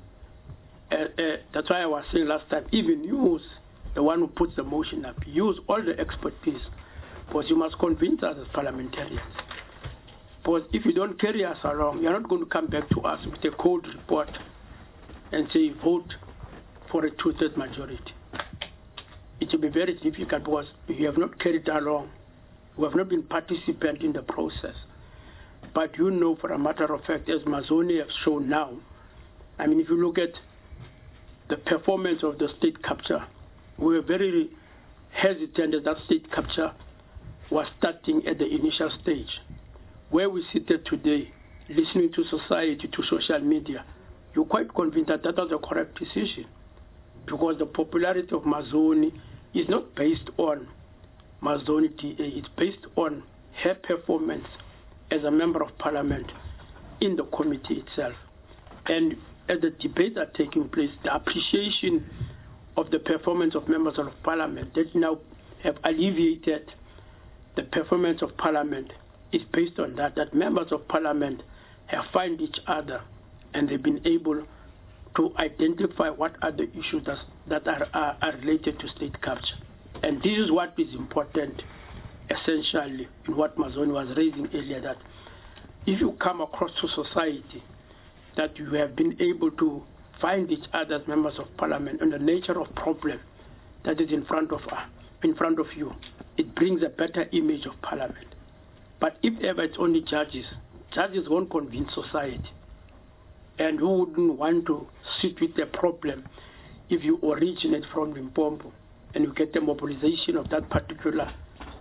that's why I was saying last time, even use the one who puts the motion up, use all the expertise, but you must convince us as parliamentarians. But if you don't carry us along, you're not going to come back to us with a cold report and say vote for a 2/3 majority. It will be very difficult because you have not carried along, you have not been participant in the process. But you know, for a matter of fact, as Mazone has shown now, I mean, if you look at the performance of the state capture, we were very hesitant that state capture was starting at the initial stage. Where we seated today, listening to society, to social media, you're quite convinced that that was the correct decision, because the popularity of Mazone is not based on Mazone DA, it's based on her performance as a member of parliament in the committee itself. And as the debates are taking place, the appreciation of the performance of members of parliament that now have alleviated the performance of parliament is based on that members of parliament have found each other and they've been able to identify what are the issues that are related to state capture. And this is what is important, essentially, in what Mazone was raising earlier, that if you come across to society that you have been able to find each other as members of parliament and the nature of problem that is in front of you, it brings a better image of parliament. But if ever it's only judges won't convince society. And who wouldn't want to sit with a problem if you originate from Limpopo and you get the mobilization of that particular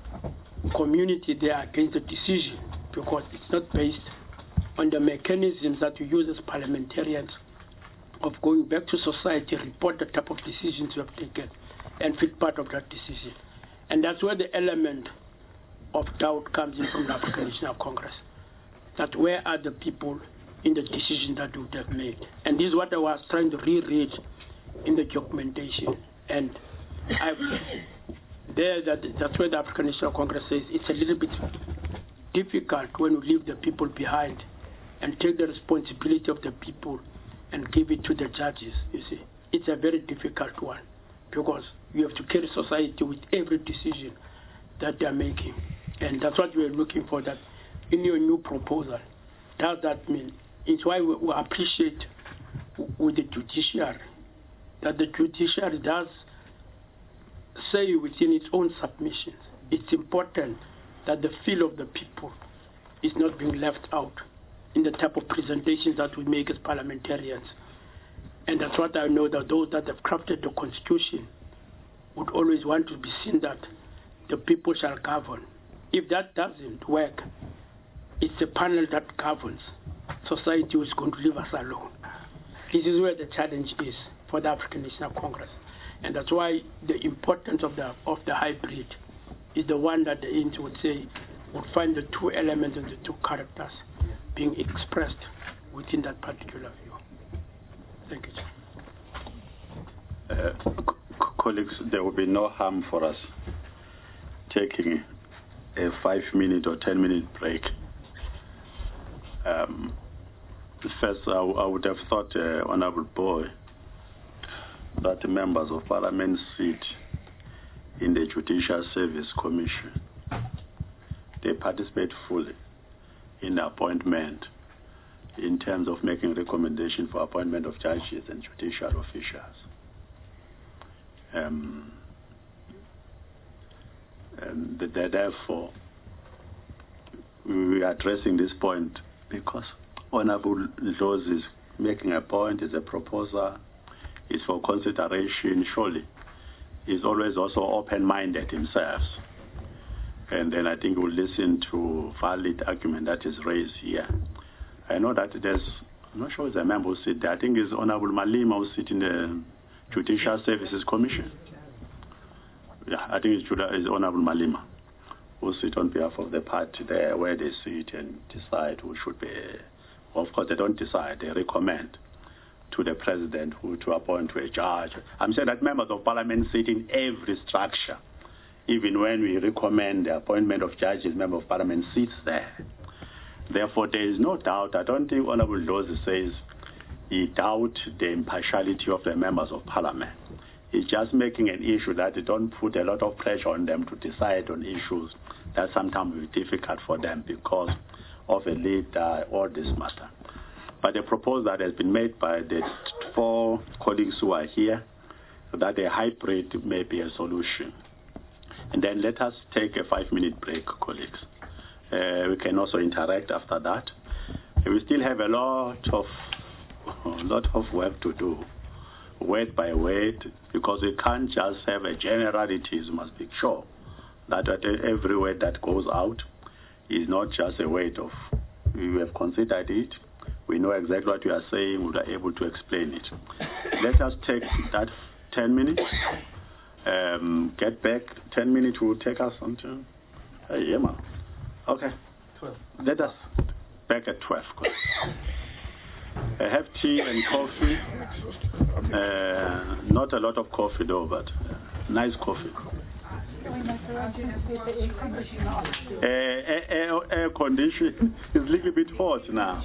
community there against the decision, because it's not based on the mechanisms that you use as parliamentarians of going back to society, report the type of decisions you have taken, and fit part of that decision. And that's where the element of doubt comes in from the African National Congress. that where are the people in the decision that would have made. And this is what I was trying to reread in the documentation. And that's where the African National Congress says it's a little bit difficult when we leave the people behind and take the responsibility of the people and give it to the judges, you see. It's a very difficult one because you have to carry society with every decision that they are making. And that's what we're looking for, that in your new proposal. Does that mean? It's why we appreciate with the judiciary, that the judiciary does say within its own submissions, it's important that the feel of the people is not being left out in the type of presentations that we make as parliamentarians. And that's what I know, that those that have crafted the Constitution would always want to be seen that the people shall govern. If that doesn't work, it's the panel that governs. Society is going to leave us alone. This is where the challenge is for the African National Congress. And that's why the importance of the hybrid is the one that the INT would say would find the two elements and the two characters being expressed within that particular view. Thank you. Colleagues, there will be no harm for us taking a 5-minute or 10-minute break. First, I would have thought, Honorable Boy, that the members of Parliament sit in the Judicial Service Commission. They participate fully in the appointment in terms of making recommendation for appointment of judges and judicial officials. Therefore, we are addressing this point because Honorable Laws is making a point, is a proposal, is for consideration. Surely he's always also open-minded himself. And then I think we'll listen to valid argument that is raised here. I know that I'm not sure it's a member who sit there. I think it's Honorable Malema who sit in the Judicial Services Commission. Yeah, I think it's Honorable Malema who sit on behalf of the party there where they sit and decide who should be. Of course, they don't decide, they recommend to the president who to appoint to a judge. I'm saying that members of parliament sit in every structure. Even when we recommend the appointment of judges, member of parliament sits there. Therefore, there is no doubt. I don't think Honorable Laws says he doubts the impartiality of the members of parliament. He's just making an issue that they don't put a lot of pressure on them to decide on issues that sometimes will be difficult for them because of a leader or this matter. But the proposal that has been made by the 4 colleagues who are here, that a hybrid may be a solution. And then let us take a 5-minute break, colleagues. We can also interact after that. We still have a lot of work to do, word by word, because we can't just have a generalities. We must be sure that every word that goes out is not just a word of, we have considered it, we know exactly what you are saying, we are able to explain it. Let us take that 10 minutes, get back, 10 minutes will take us until, okay, 12. Let us back at 12. Have tea and coffee, not a lot of coffee though, but nice coffee. Air condition is a little bit hot now.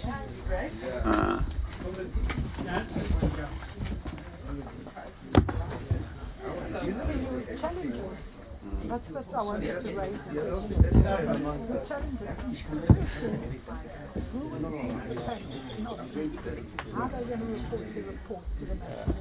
That's what I wanted to raise. The challenges. Who will be how are they going to report the report to the national?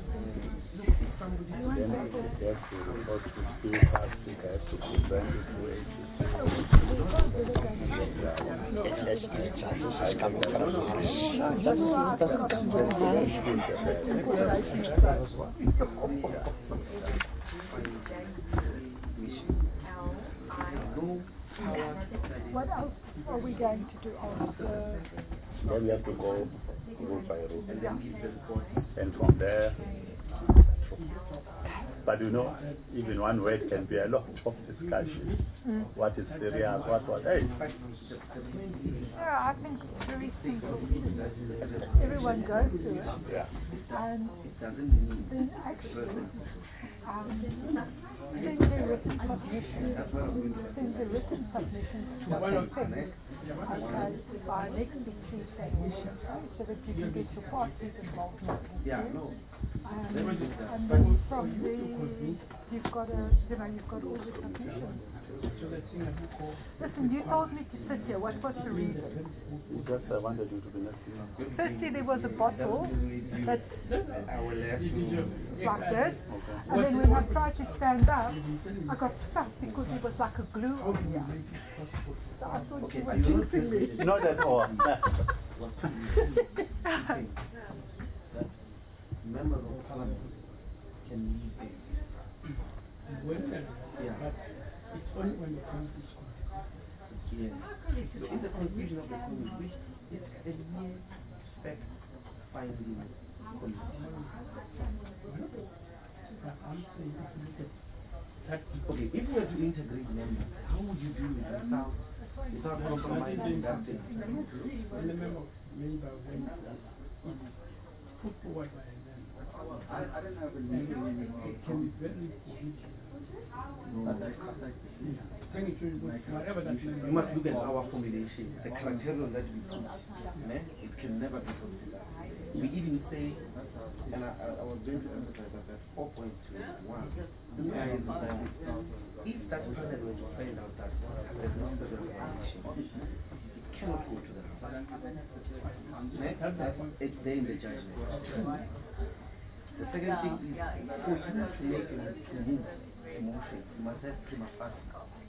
What else are we going to do after? Then we have to go rule by rule. And from there, But you know, even one word can be a lot of discussion. What is serious? What? Hey. Yeah, I think it's very simple. Everyone goes through it. Yeah. And then actually, send the written submission. Send the written submission to the by next week Tuesday, so that you can get your parties involved in it. And then from there, you've got all the submissions. Listen, you told me to sit here. What was the reason? Just I wanted you to be next to me. Firstly, there was a bottle that like this, and then when I tried to stand up, I got stuck because it was like a glue on here. So I thought you were jinxing me. Not at all. Members of Parliament can leave it. It's only when it comes to school. Yes. So in the conclusion of the committee, which is a mere fact-finding committee. Okay, if we were to integrate members, how would you do it without compromising that thing? Put forward by a member. I don't have a legal it can be very political. You must look at our formulation, the criterion that we put. It can never be considered. We even say, and I was going to emphasize that 4.21, if that panel were to find out that there's no further violation, it cannot go to the House. It's there in the judgment. The second thing is, for you to make to move a motion, you must have prima facie.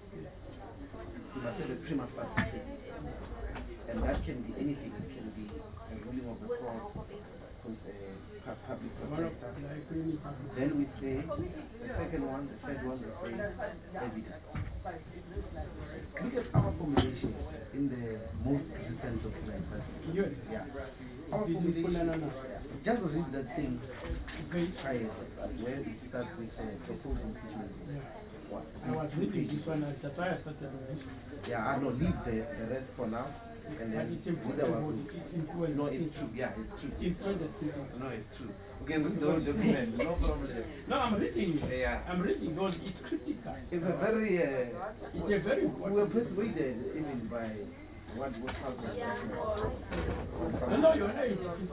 You must have a prima facie case. And that can be anything. It can be a ruling of the court, public protector. Then we say, the second one, the third one, we say evidence. Look at our formulation in the most recent document. Yeah. Our formulation, just read that thing, where it starts with proposed impeachment. I was reading this one, that's why I started with this. Yeah, I know, leave the rest for now. And then it's important. No, it's true. Yeah, it's true. No, it's true. Okay, read the whole document. No problem. No, I'm reading it. Yeah. I'm reading because it's critical. It's a very. It's a very. We were persuaded even by what happened. No, you're right.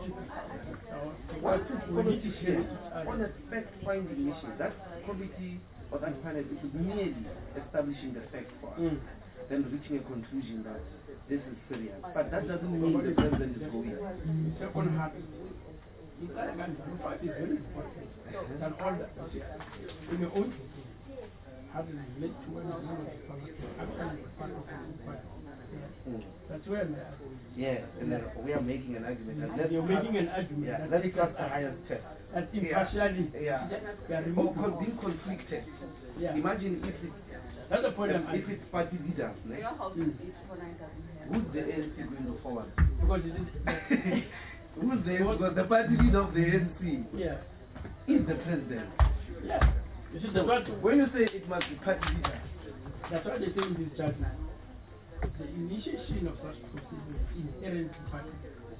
What committee said on a fact-finding issue, that committee or that panel is merely establishing the facts for us, then reaching a conclusion that this is serious. But that doesn't mean the president is going. Second half. Is very important. Than all that. In your own having led to one of the actually part of the empire. That's where yeah, and then we are making an argument. You're making an argument. Yeah, let's cut the highest test. That's impartiality. Yeah. Being conflicted. Yeah. Imagine if it. That's the point. If it's party leaders, who's the ANC going to forward? Because it is. Who's the party leader of the ANC? Yeah. Is the president. Yeah. So when you say it must be party leader, that's what they say in this judgment. The initiation of such procedure is inherent to party.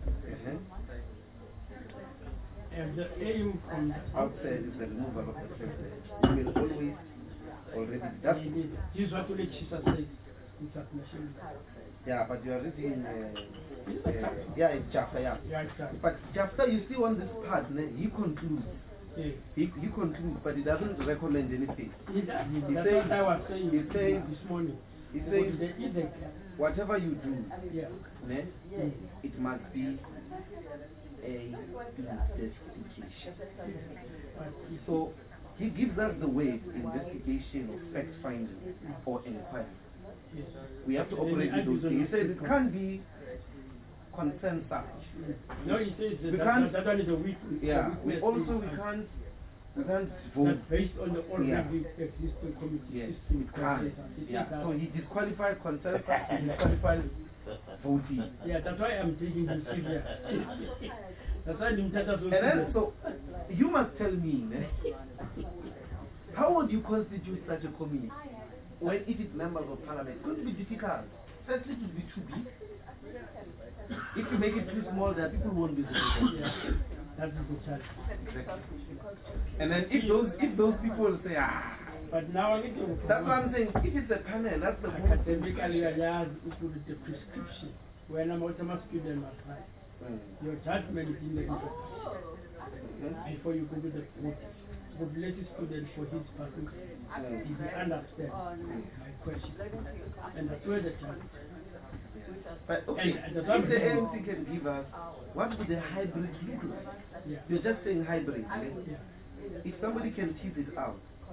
And the aim from the outside is the removal of the president. You will always already. That's this is what the Chisa says in submission. Yeah, but you are reading. Yeah, it's Jafta. Yeah. But Jafta, you see on this part, he concludes. Yeah. He concludes, but he doesn't recommend anything. He says, what I was saying this morning. He says, whatever you do, it must be a investigation. So he gives us the way investigation or fact finding or inquiry. We have to operate with those things. He says it can't be consensus. No, he says we can't. That one is a weak. Yeah, we can't vote. That's based on the already existing committee system. Yeah. So he disqualified consensus. He disqualified voting. Yeah, that's why I'm taking this serious. That's why I'm taking this serious. And then, so you must tell me How would you constitute such a committee when if it's members of parliament? It's going to be difficult. Firstly, it will be too big. If you make it too small, then people won't be there. That is the challenge. Exactly. And then if those people say, but now that's what I'm saying. If it's a panel, that's the whole academically I put the prescription when I'm a student must write. Your judgment is in the before you go to the court. But let the student for his person if he understands my question. And that's where the challenge. But okay, if the ANC can give us what would the hybrid look like? You're just saying hybrid. If somebody can tease it out,